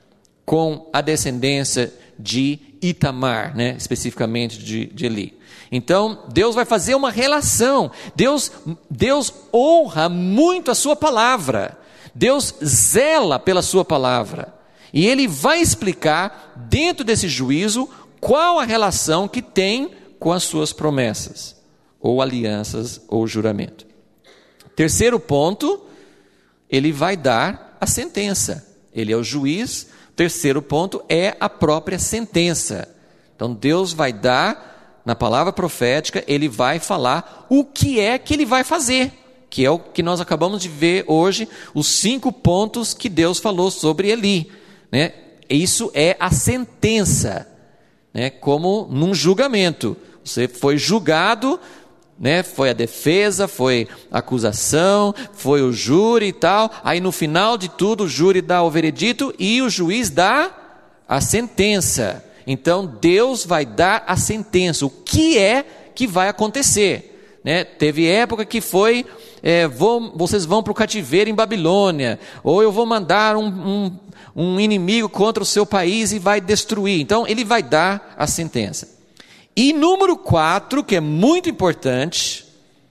com a descendência de Itamar, né? Especificamente de, de Eli. Então, Deus vai fazer uma relação. Deus, Deus honra muito a sua palavra. Deus zela pela sua palavra. E Ele vai explicar, dentro desse juízo, qual a relação que tem com as suas promessas, ou alianças, ou juramento. Terceiro ponto, Ele vai dar a sentença. Ele é o juiz. Terceiro ponto é a própria sentença. Então Deus vai dar, na palavra profética, Ele vai falar o que é que Ele vai fazer, que é o que nós acabamos de ver hoje, os cinco pontos que Deus falou sobre Eli, né? Isso é a sentença, né? Como num julgamento, você foi julgado, né? Foi a defesa, foi a acusação, foi o júri e tal, aí no final de tudo o júri dá o veredito e o juiz dá a sentença. Então Deus vai dar a sentença, o que é que vai acontecer, né? Teve época que foi, é, vou, vocês vão para o cativeiro em Babilônia, ou eu vou mandar um, um, um inimigo contra o seu país e vai destruir. Então Ele vai dar a sentença. E número quatro, que é muito importante,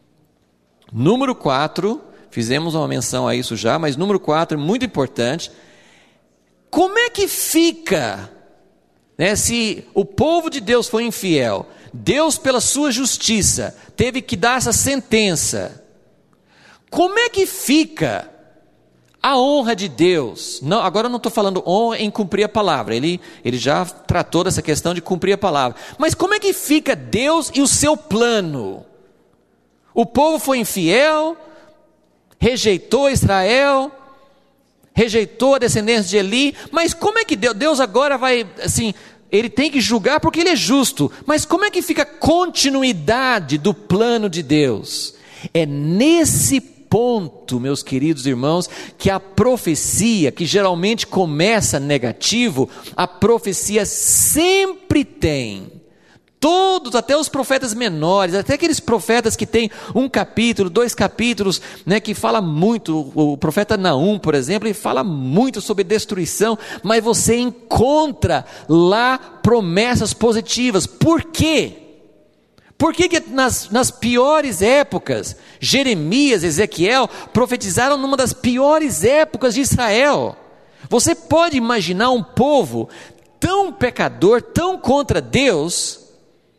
número quatro, fizemos uma menção a isso já, mas número quatro é muito importante. Como é que fica, né, se o povo de Deus foi infiel, Deus pela sua justiça teve que dar essa sentença, como é que fica a honra de Deus? Não, agora eu não estou falando honra em cumprir a palavra, ele, ele já tratou dessa questão de cumprir a palavra, mas como é que fica Deus e o seu plano? O povo foi infiel, rejeitou Israel, rejeitou a descendência de Eli, mas como é que Deus, Deus agora vai, assim, Ele tem que julgar porque Ele é justo, mas como é que fica a continuidade do plano de Deus? É nesse ponto, meus queridos irmãos, que a profecia, que geralmente começa negativo, a profecia sempre tem, todos, até os profetas menores, até aqueles profetas que têm um capítulo, dois capítulos, né, que fala muito, o profeta Naum, por exemplo, ele fala muito sobre destruição, mas você encontra lá promessas positivas. Por quê? Por que que nas, nas piores épocas, Jeremias, Ezequiel, profetizaram numa das piores épocas de Israel? Você pode imaginar um povo tão pecador, tão contra Deus,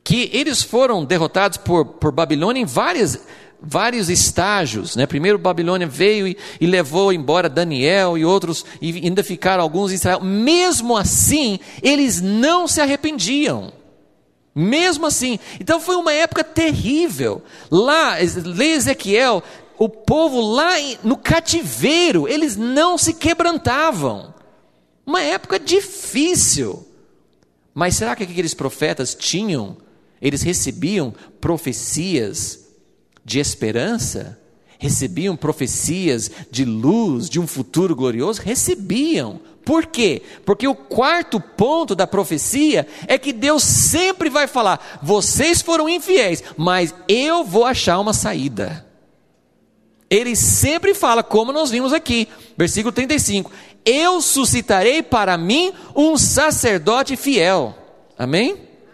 que eles foram derrotados por, por Babilônia em várias, vários estágios, né? Primeiro Babilônia veio e, e levou embora Daniel e outros, e ainda ficaram alguns em Israel. Mesmo assim, eles não se arrependiam. Mesmo assim. Então foi uma época terrível. Lá, lê Ezequiel, o povo lá no cativeiro, eles não se quebrantavam. Uma época difícil. Mas será que aqueles profetas tinham, eles recebiam profecias de esperança? Recebiam profecias de luz, de um futuro glorioso? Recebiam. Por quê? Porque o quarto ponto da profecia é que Deus sempre vai falar: vocês foram infiéis, mas eu vou achar uma saída. Ele sempre fala, como nós vimos aqui, versículo trinta e cinco: eu suscitarei para mim um sacerdote fiel. Amém?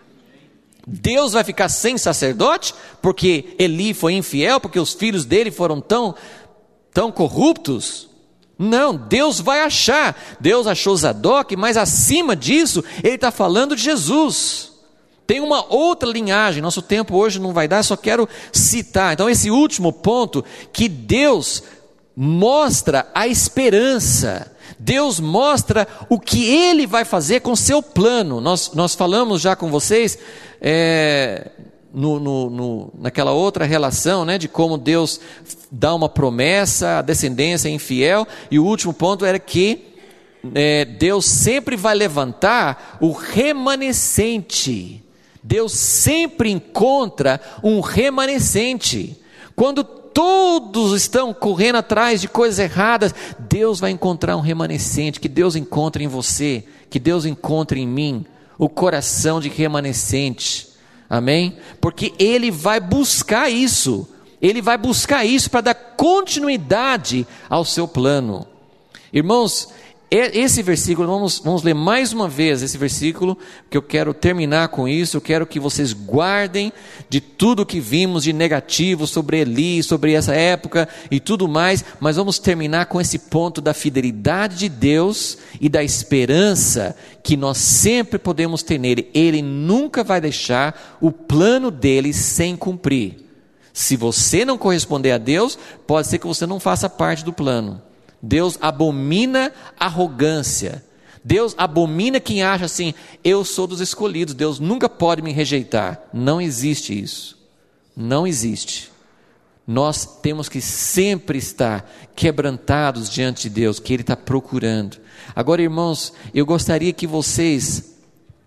Deus vai ficar sem sacerdote porque Eli foi infiel, porque os filhos dele foram tão, tão corruptos? Não, Deus vai achar. Deus achou Zadok, mas acima disso ele está falando de Jesus. Tem uma outra linhagem, nosso tempo hoje não vai dar, só quero citar. Então esse último ponto, que Deus mostra a esperança. Deus mostra o que Ele vai fazer com seu plano. Nós, nós falamos já com vocês, é, no, no, no, naquela outra relação, né, de como Deus dá uma promessa, a descendência é infiel. E o último ponto era que é, Deus sempre vai levantar o remanescente. Deus sempre encontra um remanescente. Quando todos estão correndo atrás de coisas erradas, Deus vai encontrar um remanescente. Que Deus encontre em você, que Deus encontre em mim o coração de remanescente. Amém? Porque Ele vai buscar isso. Ele vai buscar isso para dar continuidade ao seu plano. Irmãos, esse versículo, vamos, vamos ler mais uma vez esse versículo, que eu quero terminar com isso. Eu quero que vocês guardem de tudo que vimos de negativo sobre Eli, sobre essa época e tudo mais, mas vamos terminar com esse ponto da fidelidade de Deus e da esperança que nós sempre podemos ter nele. Ele nunca vai deixar o plano dele sem cumprir. Se você não corresponder a Deus, pode ser que você não faça parte do plano. Deus abomina arrogância. Deus abomina quem acha assim: eu sou dos escolhidos, Deus nunca pode me rejeitar. Não existe isso. Não existe. Nós temos que sempre estar quebrantados diante de Deus, que Ele está procurando. Agora, irmãos, eu gostaria que vocês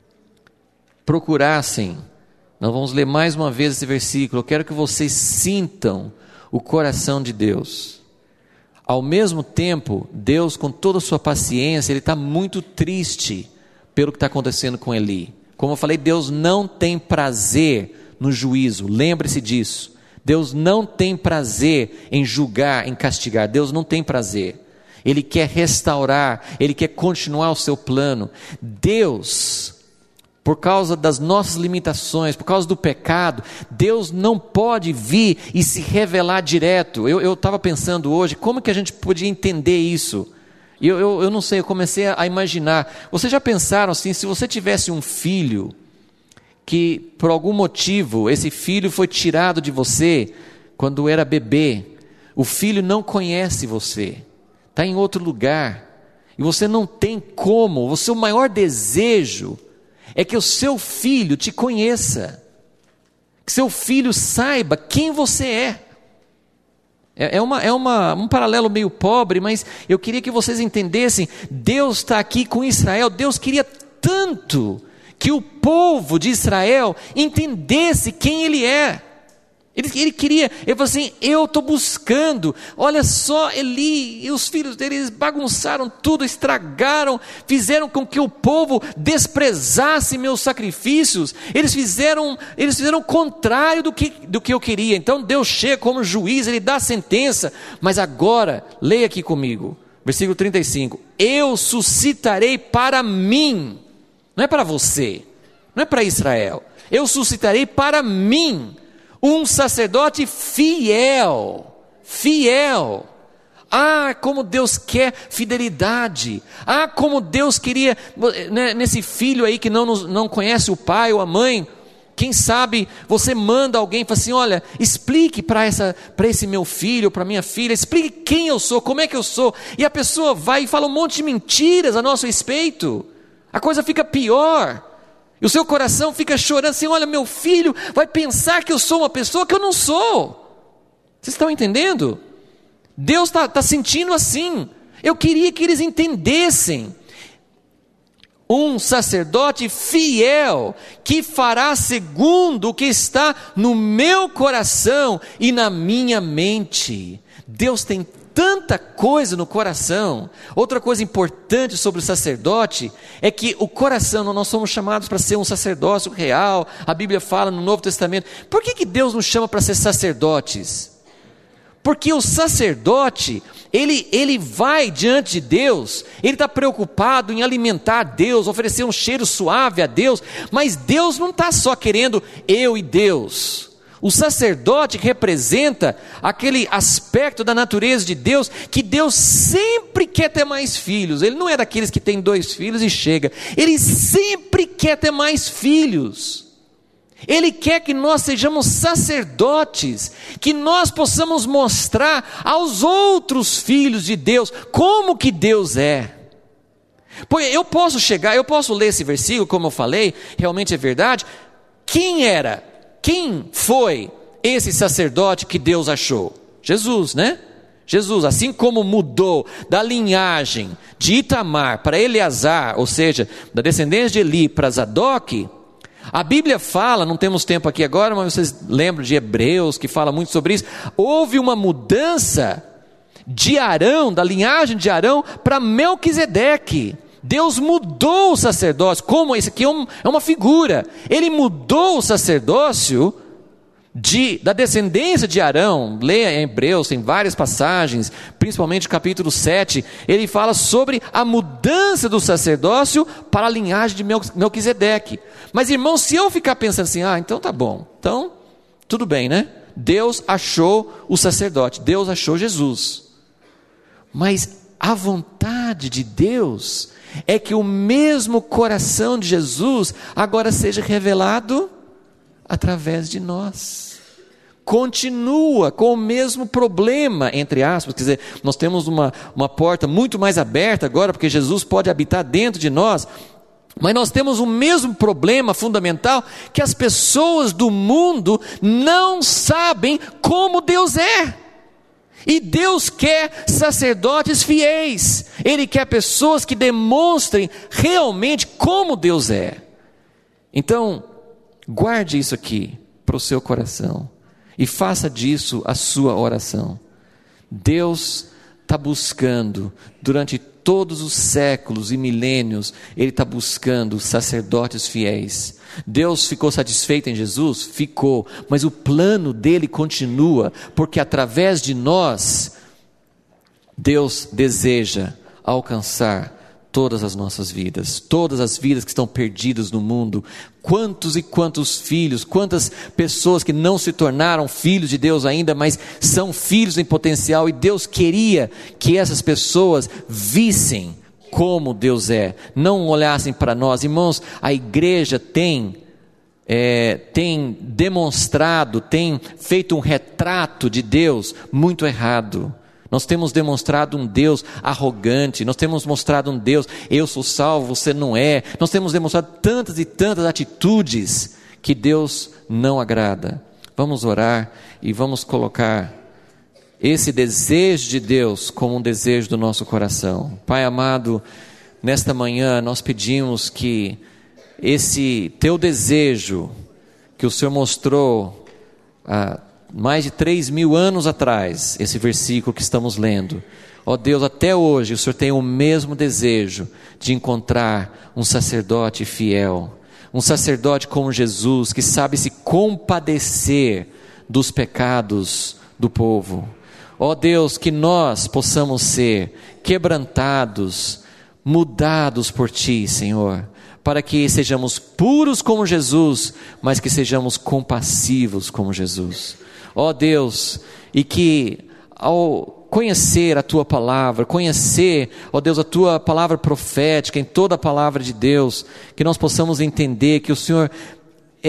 procurassem. Nós vamos ler mais uma vez esse versículo. Eu quero que vocês sintam o coração de Deus. Ao mesmo tempo, Deus, com toda a sua paciência, Ele está muito triste pelo que está acontecendo com Eli. Como eu falei, Deus não tem prazer no juízo, lembre-se disso. Deus não tem prazer em julgar, em castigar. Deus não tem prazer. Ele quer restaurar, Ele quer continuar o seu plano. Deus, por causa das nossas limitações, por causa do pecado, Deus não pode vir e se revelar direto. Eu estava pensando hoje, como que a gente podia entender isso? Eu, eu, eu não sei, eu comecei a imaginar. Vocês já pensaram assim, se você tivesse um filho, que por algum motivo, esse filho foi tirado de você, quando era bebê, o filho não conhece você, está em outro lugar, e você não tem como, o seu maior desejo é que o seu filho te conheça, que seu filho saiba quem você é. É, é, uma, é uma, um paralelo meio pobre, mas eu queria que vocês entendessem. Deus está aqui com Israel. Deus queria tanto que o povo de Israel entendesse quem Ele é. Ele, ele queria, ele falou assim: eu estou buscando, olha só, Eli e os filhos dele, eles bagunçaram tudo, estragaram, fizeram com que o povo desprezasse meus sacrifícios, eles fizeram, eles fizeram o contrário do que, do que eu queria. Então Deus chega como juiz, Ele dá a sentença, mas agora, leia aqui comigo, versículo trinta e cinco, eu suscitarei para mim, não é para você, não é para Israel, eu suscitarei para mim, um sacerdote fiel, fiel. Ah, como Deus quer fidelidade. Ah, como Deus queria, né, nesse filho aí que não, não conhece o pai ou a mãe, Quem sabe você manda alguém e fala assim, olha, explique para essa, para esse meu filho, para minha filha, explique quem eu sou, como é que eu sou. E a pessoa vai e fala um monte de mentiras a nosso respeito. A coisa fica pior. E o seu coração fica chorando assim, olha, meu filho vai pensar que eu sou uma pessoa que eu não sou. Vocês estão entendendo? Deus está tá sentindo assim. Eu queria que eles entendessem. Um sacerdote fiel, que fará segundo o que está no meu coração e na minha mente. Deus tem tanta coisa no coração. Outra coisa importante sobre o sacerdote é que o coração, nós somos chamados para ser um sacerdócio real. A Bíblia fala no Novo Testamento. Por que que Deus nos chama para ser sacerdotes? Porque o sacerdote, ele, ele vai diante de Deus, ele está preocupado em alimentar Deus, oferecer um cheiro suave a Deus, mas Deus não está só querendo eu e Deus. O sacerdote representa aquele aspecto da natureza de Deus, que Deus sempre quer ter mais filhos. Ele não é daqueles que tem dois filhos e chega, ele sempre quer ter mais filhos. Ele quer que nós sejamos sacerdotes, que nós possamos mostrar aos outros filhos de Deus como que Deus é. Pois eu posso chegar, eu posso ler esse versículo, como eu falei, realmente é verdade. Quem era, quem foi esse sacerdote que Deus achou? Jesus, né? Jesus, assim como mudou da linhagem de Itamar para Eleazar, ou seja, da descendência de Eli para Zadok, a Bíblia fala, não temos tempo aqui agora, mas vocês lembram de Hebreus, que fala muito sobre isso. Houve uma mudança de Arão, da linhagem de Arão, para Melquisedeque. Deus mudou o sacerdócio, como esse aqui é, um, é uma figura. Ele mudou o sacerdócio de, da descendência de Arão. Leia em Hebreus, tem várias passagens, principalmente capítulo sete, ele fala sobre a mudança do sacerdócio para a linhagem de Melquisedeque. Mas irmãos, se eu ficar pensando assim, ah, então tá bom, então tudo bem, né? Deus achou o sacerdote, Deus achou Jesus. Mas a vontade de Deus é que o mesmo coração de Jesus agora seja revelado através de nós. Continua com o mesmo problema, entre aspas, quer dizer, nós temos uma, uma porta muito mais aberta agora, porque Jesus pode habitar dentro de nós, mas nós temos o mesmo problema fundamental, que as pessoas do mundo não sabem como Deus é. E Deus quer sacerdotes fiéis, Ele quer pessoas que demonstrem realmente como Deus é. Então, guarde isso aqui para o seu coração e faça disso a sua oração. Deus está buscando, durante todos os séculos e milênios, Ele está buscando sacerdotes fiéis. Deus ficou satisfeito em Jesus? Ficou, mas o plano dele continua, porque através de nós, Deus deseja alcançar todas as nossas vidas, todas as vidas que estão perdidas no mundo. Quantos e quantos filhos, quantas pessoas que não se tornaram filhos de Deus ainda, mas são filhos em potencial, e Deus queria que essas pessoas vissem como Deus é, não olhassem para nós. Irmãos, a igreja tem, é, tem demonstrado, tem feito um retrato de Deus muito errado. Nós temos demonstrado um Deus arrogante, nós temos mostrado um Deus, eu sou salvo, você não é. Nós temos demonstrado tantas e tantas atitudes que Deus não agrada. Vamos orar e vamos colocar esse desejo de Deus como um desejo do nosso coração. Pai amado, nesta manhã nós pedimos que esse teu desejo, que o Senhor mostrou a mais de três mil anos atrás, esse versículo que estamos lendo, ó Deus, até hoje o Senhor tem o mesmo desejo de encontrar um sacerdote fiel, um sacerdote como Jesus, que sabe se compadecer dos pecados do povo. Ó Deus, que nós possamos ser quebrantados, mudados por Ti, Senhor, para que sejamos puros como Jesus, mas que sejamos compassivos como Jesus. Ó Deus, e que ao conhecer a Tua palavra, conhecer, ó Deus, a Tua palavra profética, em toda a palavra de Deus, que nós possamos entender que o Senhor é,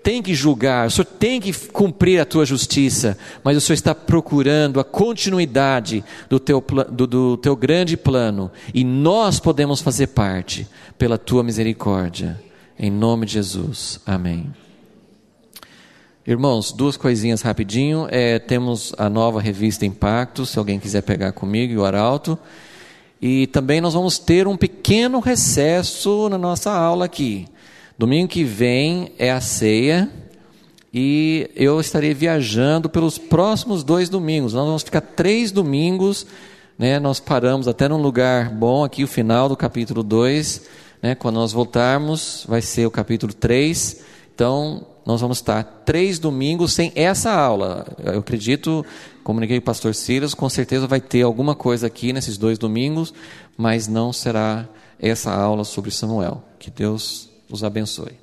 tem que julgar, o Senhor tem que cumprir a tua justiça, mas o Senhor está procurando a continuidade do teu, do, do teu grande plano, e nós podemos fazer parte pela tua misericórdia, em nome de Jesus, amém. Irmãos, duas coisinhas rapidinho, é, temos a nova revista Impacto, se alguém quiser pegar comigo e o Arauto, e também nós vamos ter um pequeno recesso na nossa aula aqui. Domingo que vem é a ceia e eu estarei viajando pelos próximos dois domingos. Nós vamos ficar três domingos, né? Nós paramos até num lugar bom aqui, o final do capítulo dois, né? Quando nós voltarmos vai ser o capítulo três, então nós vamos estar três domingos sem essa aula. Eu acredito, comuniquei com o pastor Silas, com certeza vai ter alguma coisa aqui nesses dois domingos, mas não será essa aula sobre Samuel. Que Deus os abençoe.